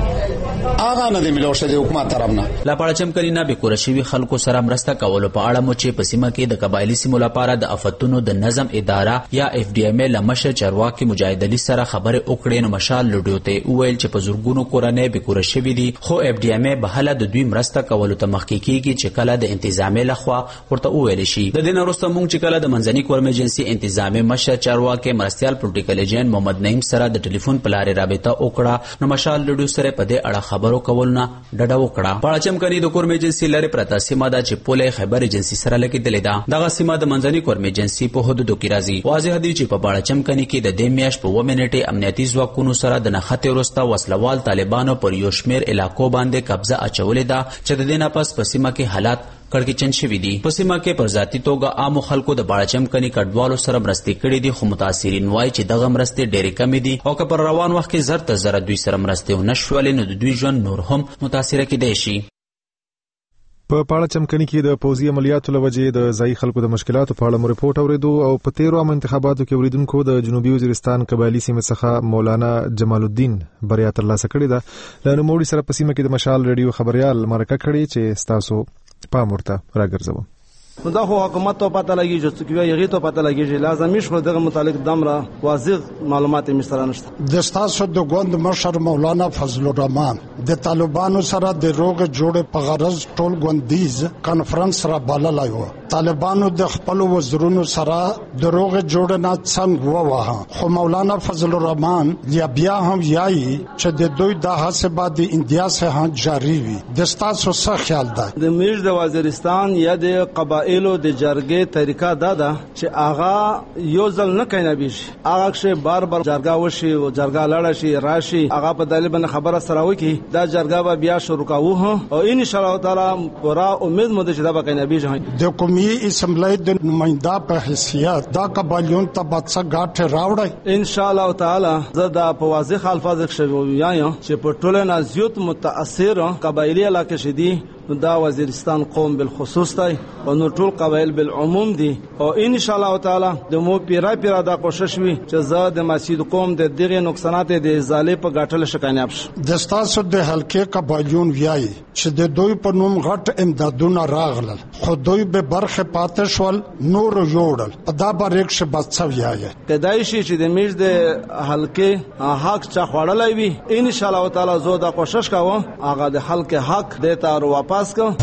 اغه نه د ملوشه د حکومت طرفنا. لا پړچم کلینا به کورشي خلکو سره مرسته کول په اړه مو چې په سیمه کې د قبایلی سیمو لپاره د افتونو د نظم اداره یا اف ډي ام ال مشر چرواکي مجاهد علي سره خبره وکړې. نو مشال لډیو ته ویل چې په زورګونو کورنۍ به کورشي دي خو اف ډي ام به هله د دوی مرسته کول ته مخکېږي چې کله د انتظامی لخوا ورته ویل شي. د دین وروسته مونږ چې کله د منځني کورم ایجنسی انتظامی مشر چرواکي مرستيال پروتوکول ایجنټ محمد نعیم سره د ټلیفون په لارې رابطه وکړه. نو مشال لډیو سره په دې اړه خبرو کول نه ډډه وکړه. پړچم کني د کورم ایجنسی لري پرتا سیمه دا چې پوله خیبر ایجنسی سره لګیدلې ده. دغه سیمه د منځني کورم ایجنسی په حدودو کې راځي. واضح دي چې په پړچم کني کې د دې میاش په 1 منټه امنیتي ځواکونو سره د نخته ورسته وسلوال طالبانو پر یو شمیر علاقو باندې قبضه اچولې ده چې د دینه پس په سیمه کې حالات کړکېچن شوي دي. په سیمه کې پر ذاتي توګه عام خلکو د باړچم کني کډوالو سره مرستې کړې دي. خو متاثرین وایي چې دغه مرستې ډېرې کمې دي او که پر روان وخت کې زر ته زر دوی سره مرستې ونه شولې نو د دوی ژوند نور هم متاثره کېدای شي. په پاړه چمکني کې د پوځي عملیاتو لوجې د ځای خلکو د مشکلاتو په اړه مو ریپورت اوریدو او په 13 عام انتخاباتو کې اوریدونکو د جنوبي وزیرستان قبایلی سیمې څخه مولانا جمال الدین بریا ترلاسه کړې ده. له نوموړي سره په سیمه کې د مشال رادیو خبريال مرکه کړې چې تاسو پام ورته راګرځوم. نو دا خو حکومت ته پته لګي چې کوي یغې ته پته لګي لازمي شو دغه متعلق دمره واضح معلومات مستر نشته. د تاسو د ګوند مشر مولانا فضل الرحمن د طالبانو سره د روغ جوړ په غرض ټول ګوندیز کانفرنس را بللای و. طالبانو د خپل وزرونو سره د روغ جوړ نه څنګه وواه. خو مولانا فضل الرحمن بیا هم یایي چې د دوی د حسابه د انډیا سره جاری وي. د تاسو څه خیال ده؟ د میش د وزیرستان یا د قبایلو د جرګې طریقه دا ده چې هغه یو ځل نه کینابي شي. هغه چې بار جرګه وشي او جرګه لاړ شي راشي هغه په طالبان خبره سره وکي دا جرګه به بیا شروع کوو او ان شاء الله تعالی پورا امید مو ده چې دا به کینابي شي. د قومي اسمبلی د نماینده په حیثیت دا قبایلون ته بڅ غاټه راوړی ان شاء الله تعالی زه دا په واضح الفاظ کې وایم چې په ټوله نازیوت متاثر قبایلی علاقې شدي دا وزیرستان قوم بالخصوص دی او نو ټول قبایل بالعموم دي او ان شاء الله تعالی د مو پیرا دا کوشش وي چې زه د مسجد قوم د دغه نقصانات د ازاله په غاټل شکایاب شم. د تاسو د حلقې قبایلون ویایي چې د دوی په نوم غټ امدادونه راغلل خو دوی به برخه برخه پاتې شول نور جوړل دا بریک ش بچویای کدای شي چې د میز د حلقه حق چا خوړلای وي ان شاء الله تعالی زه دا کوشش کوم هغه د حلقه حق دیتا او واپس کوم.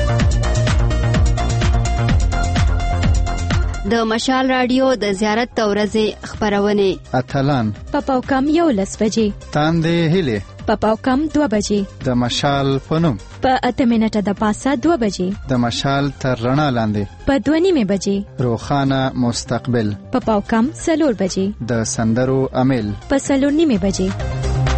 د مشال رادیو د زیارت ورځې خبرونه اتلان پاپاوکم 11 بجې تاندې هله پاپاوکم 2 بجې د مشال پنوم په 8 منټه د پاسه 2 بجې د مشال تر رڼا لاندې په 2:30 بجې روخانه مستقبل پاپاوکم 4 بجې د سندرو امیل په 4:30 بجې.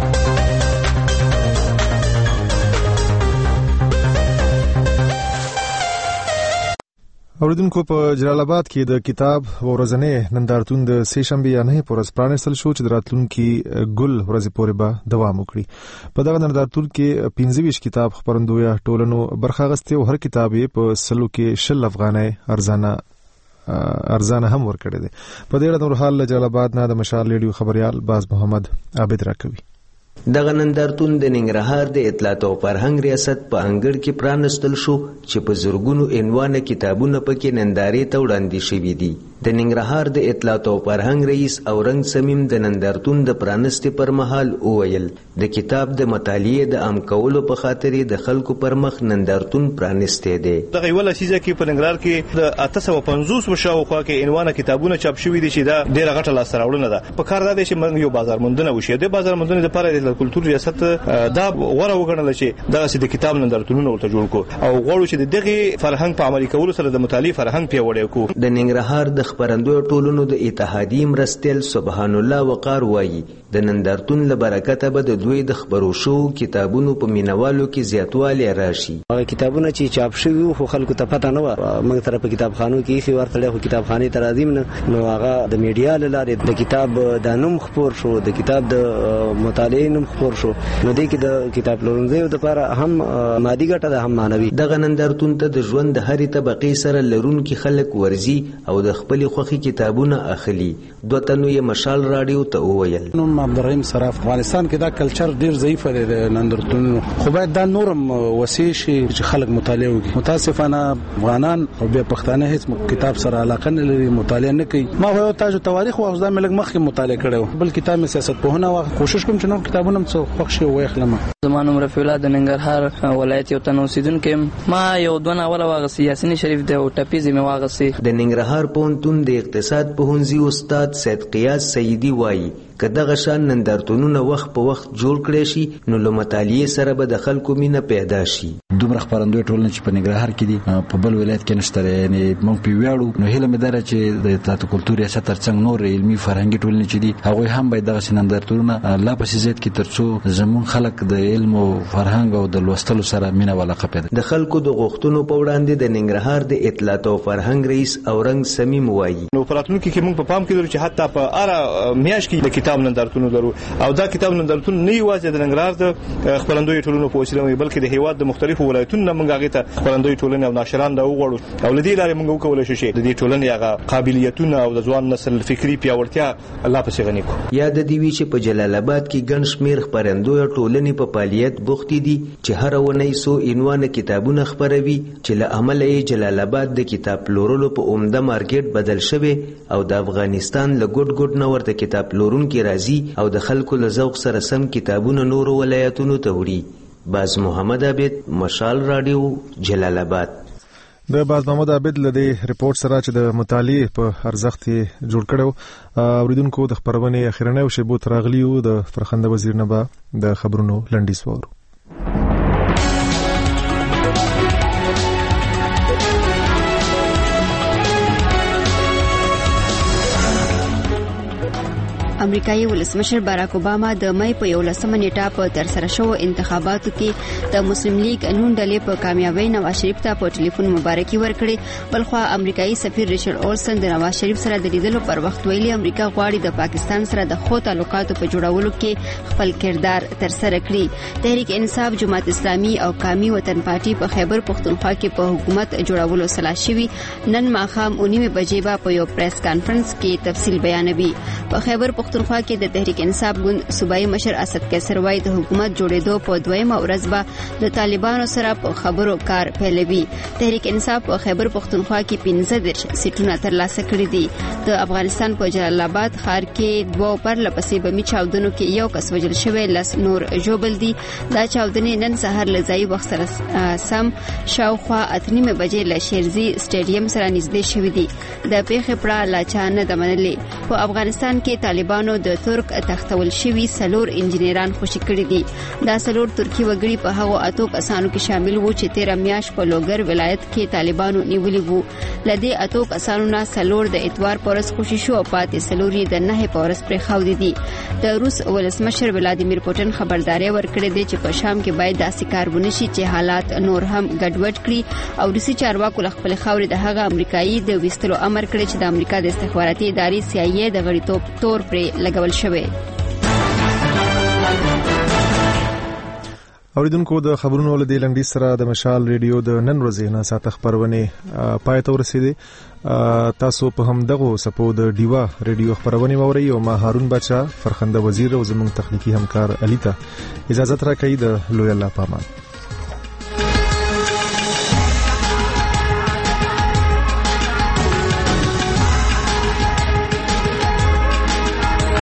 اوریدونکو په جلال آباد کې د کتاب ورځنې نندارتون د سه شنبه یا نه پورز پرانستل شو چې د راتلونکي ګل ورځې پورې به دوام وکړي. په دغه نندارتون کې 25 کتاب خبرندوی ټولنو برخه غستې او هر کتاب په سلو کې 10 افغانۍ ارزانه هم ورکړي دي. په دې اړه نور حال جلال آباد نه د مشال ریډیو خبريال باز محمد عابد راکوي. دغه نندارتون د ننګرهار د اطلاعات او فرهنګ ریاست په انګړ کې پرانستل شو چې په زرګونو عنوان کتابونه پکې نندارې ته وړاندې شوي دي. د ننګرهار د اطلاعات او فرهنګ رئیس اورنګ سمیم د نندارتون د پرانستې پر مهال وویل د کتاب د مطالعې د عام کولو په خاطر د خلکو پر مخ نندارتون پرانستې دی. دغه یو لسیزه کې په ننګرهار کې د 850 وشاوخوا کې عنوان کتابونه چاپ شوي دي چې دا ډیره غټه لاسته راوړنه ده. په کار دا دی چې موږ یو بازار موندنه وشي. د بازار موندنې لپاره د کلتور ریاست دا وره وګڼل چې دغه د کتاب نندارتونونه ورته جوړ کو او غواړو چې دغه فرهنګ په عملي کولو سره د مطالعې فرهنګ پیاوړی کو. د ننګرهار د خبرندوی ټولنو د اتحادیې مرستیال سبحان الله وقار وایي د نندارتون له برکته به د دوی د خبرو شو کتابونو په مینوالو کې زیاتوالی راشي. هغه کتابونه چې چاپ شوي خو خلکو ته پته نه و موږ طرف په کتابخانو کې ایښي ورته خو کتابخانې ته راځیم نو هغه د میډیا له لارې د کتاب د نوم خپور شو د کتاب د مطالعې نوم خپور شو نو دې کې د کتاب پلورونکو لپاره هم مادي ګټه ده هم معنوي. دغه نندارتون ته د ژوند د هرې طبقې سره لرونکي خلک ورزي او د خپل خوخي کتابونه اخلي. دوه تنو یې مشال رادیو ته وویل. نوم عبدالرحیم صراف. افغانستان کې دا کلچر ډیر ضعیف دی د نندارتونونو خو باید دا نورم وسیع شي چې خلک مطالعه وکړي. متاسفانه افغانان او بیا پښتانه هیڅ کتاب سره علاقه نه لري مطالعه نه کوي. ما یو تاج تواریخ او ځدا ملک مخکې مطالعه کړو بل کتاب مې سیاست په هونه وخت کوشش کوم چې نور کتابونه څو خوښ شي واخلم. زمانو رفیع الله د ننګرهار ولایت یو تنو اوسیدونکو ما یو دونه اول واغسی یاسین شریف د ټاپیزي می واغسی. د ننګرهار پوهنتون د اقتصاد پوهنځي استاد سید قیاس سیدی وایي که دغه شان نندارتونونه وخت په وخت جوړ کړي شي نو له مطالعې سره به د خلکو مینه پیدا شي. دومره خبرندوی ټولنه چې په ننګرهار کې دي په بل ولایت کې نشته یعنی موږ په ویاړو نو هیله مې ده چې د اطلاعات کلتور ریاست ترڅنګ نور علمي فرهنګي ټولنې چې دي هغوی هم باید دغه نندارتونونه لا پسې زیات کړي ترڅو زموږ خلک د علم او فرهنګ او د لوستلو سره مینه ولاقه پیدا. د خلکو د غوښتنو په وړاندې د ننګرهار د اطلاعات او فرهنګ رئیس اورنګ سمیم وایي نو په راتلونکي کې موږ په پام کې لرو چې حتی په اره میاشت کې د کتاب نندارتونونه لرو او دا کتاب نندارتون نه یوازې د ننګرهار د خبرندوی ټولنو په وسیله بلکې د هیواد د مختلفو ولایتونو موږ هغه ته خبرندوی ټولنې او ناشران دا وغوړو او لدی لارې موږ وکولای شو چې د دې ټولنې هغه قابلیتونه او د ځوان نسل فکری پیاوړتیا الله په څنګه نیکو. یاد دی وی چې په جلال آباد کې ګڼ شمیر خبرندوی ټولنې په فعالیت بوخت دي چې هر ونی سو عنوان کتابونه خبروي چې له عمل یې جلال آباد د کتاب پلورلو په عمده مارکیټ بدل شوی او د افغانستان له ګډ ګډ نور د کتاب پلورونکو راځي او د خلکو له ذوق سره سم کتابونه نور ولایتونو ته وړي. باز محمد عابد مشال رادیو جلال آباد. د باز محمد عابد له دې ریپورت سره چې د مطالعې په ارزښت جوړ کړو اوریدونکو د خبرونې اخیرنۍ شیبو تراغلیو د فرخنده وزیر نه به د خبرونو لنډیز وورو. امریکایي ولسمشر باراک اوباما د مې په 11 نیټه په ترسره شو انتخاباتو کې د مسلم لیگ نون ډلې په کامیابی نواز شریف ته په ټلیفون مبارکي ورکړي. بلخوا امریکایي سفیر ریچارډ اولسن د نواز شریف سره د لیدلو پر وخت ویلي امریکا غواړي د پاکستان سره د ښو تعلقاتو په جوړولو کې خپل کردار ترسره کړي. تحریک انصاف، جماعت اسلامي او قومي وطن پارټي په خیبر پښتونخوا کې په حکومت جوړولو سلا شوي. نن ماښام 9 بجې به په یو پریس کانفرنس کې تفصیل بیانوي. په خیبر پښتونخوا پښتونخوا کې د تحریک انصاف ګوند صوبایي مشر اسد قیصر وایي د حکومت جوړېدو په دویمه ورځ به د طالبانو سره په خبرو کار پیلوي. تحریک انصاف په خیبر پښتونخوا کې 15 سیټونه ترلاسه کړي دي. د افغانستان په جلال آباد ښار کې دوه پرلپسې بمي چاودنو کې یو کس وژل شوی، لس نور ژوبل دي. دا چاودنې نن سهار له ځایي وخت سره سم شاوخوا 8:30 بجې له شیرزي سټیډیم سره نږدې شوې دي. د پیښې پړه لا چا نه ده منلې. په افغانستان کې طالبانو د ترک تختول شوي 4 انجنیران خوشي کړي دي. دا 4 ترکی وګړي په هغو 8 کسانو کې شامل وو چې 13 میاشت په لوګر ولایت کې طالبانو نیولي وو. لدې 8 کسانو نه 4 د اتوار په ورځ خوشي شو او پاتې 4 د 9 په ورځ پرې خاودي دي. د روس ولسمشر ولادیمیر پوتین خبرداري ورکړې ده چې په شام کې باید داسې کار ونه شي چې حالات نور هم ګډوډ کړي او روسي چارواکو خپل خاورې د هغه امریکایي د وستلو امر کړی چې د امریکا د استخباراتي ادارې CIA د غړیتوب تور پرې لګول شوی. اوریدونکو د خبرونو له دې لنډۍ سره د مشال ریډیو د نن ورځې نه ساته خبرونه پای ته ورسېدې. تاسو په هم دغه سپو د ډیوا ریډیو خبرونه ووري او ما هارون بچا فرخنده وزیر او زموږ تخنیکی همکار الیتا اجازه ترا کوي د لوی الله پامان.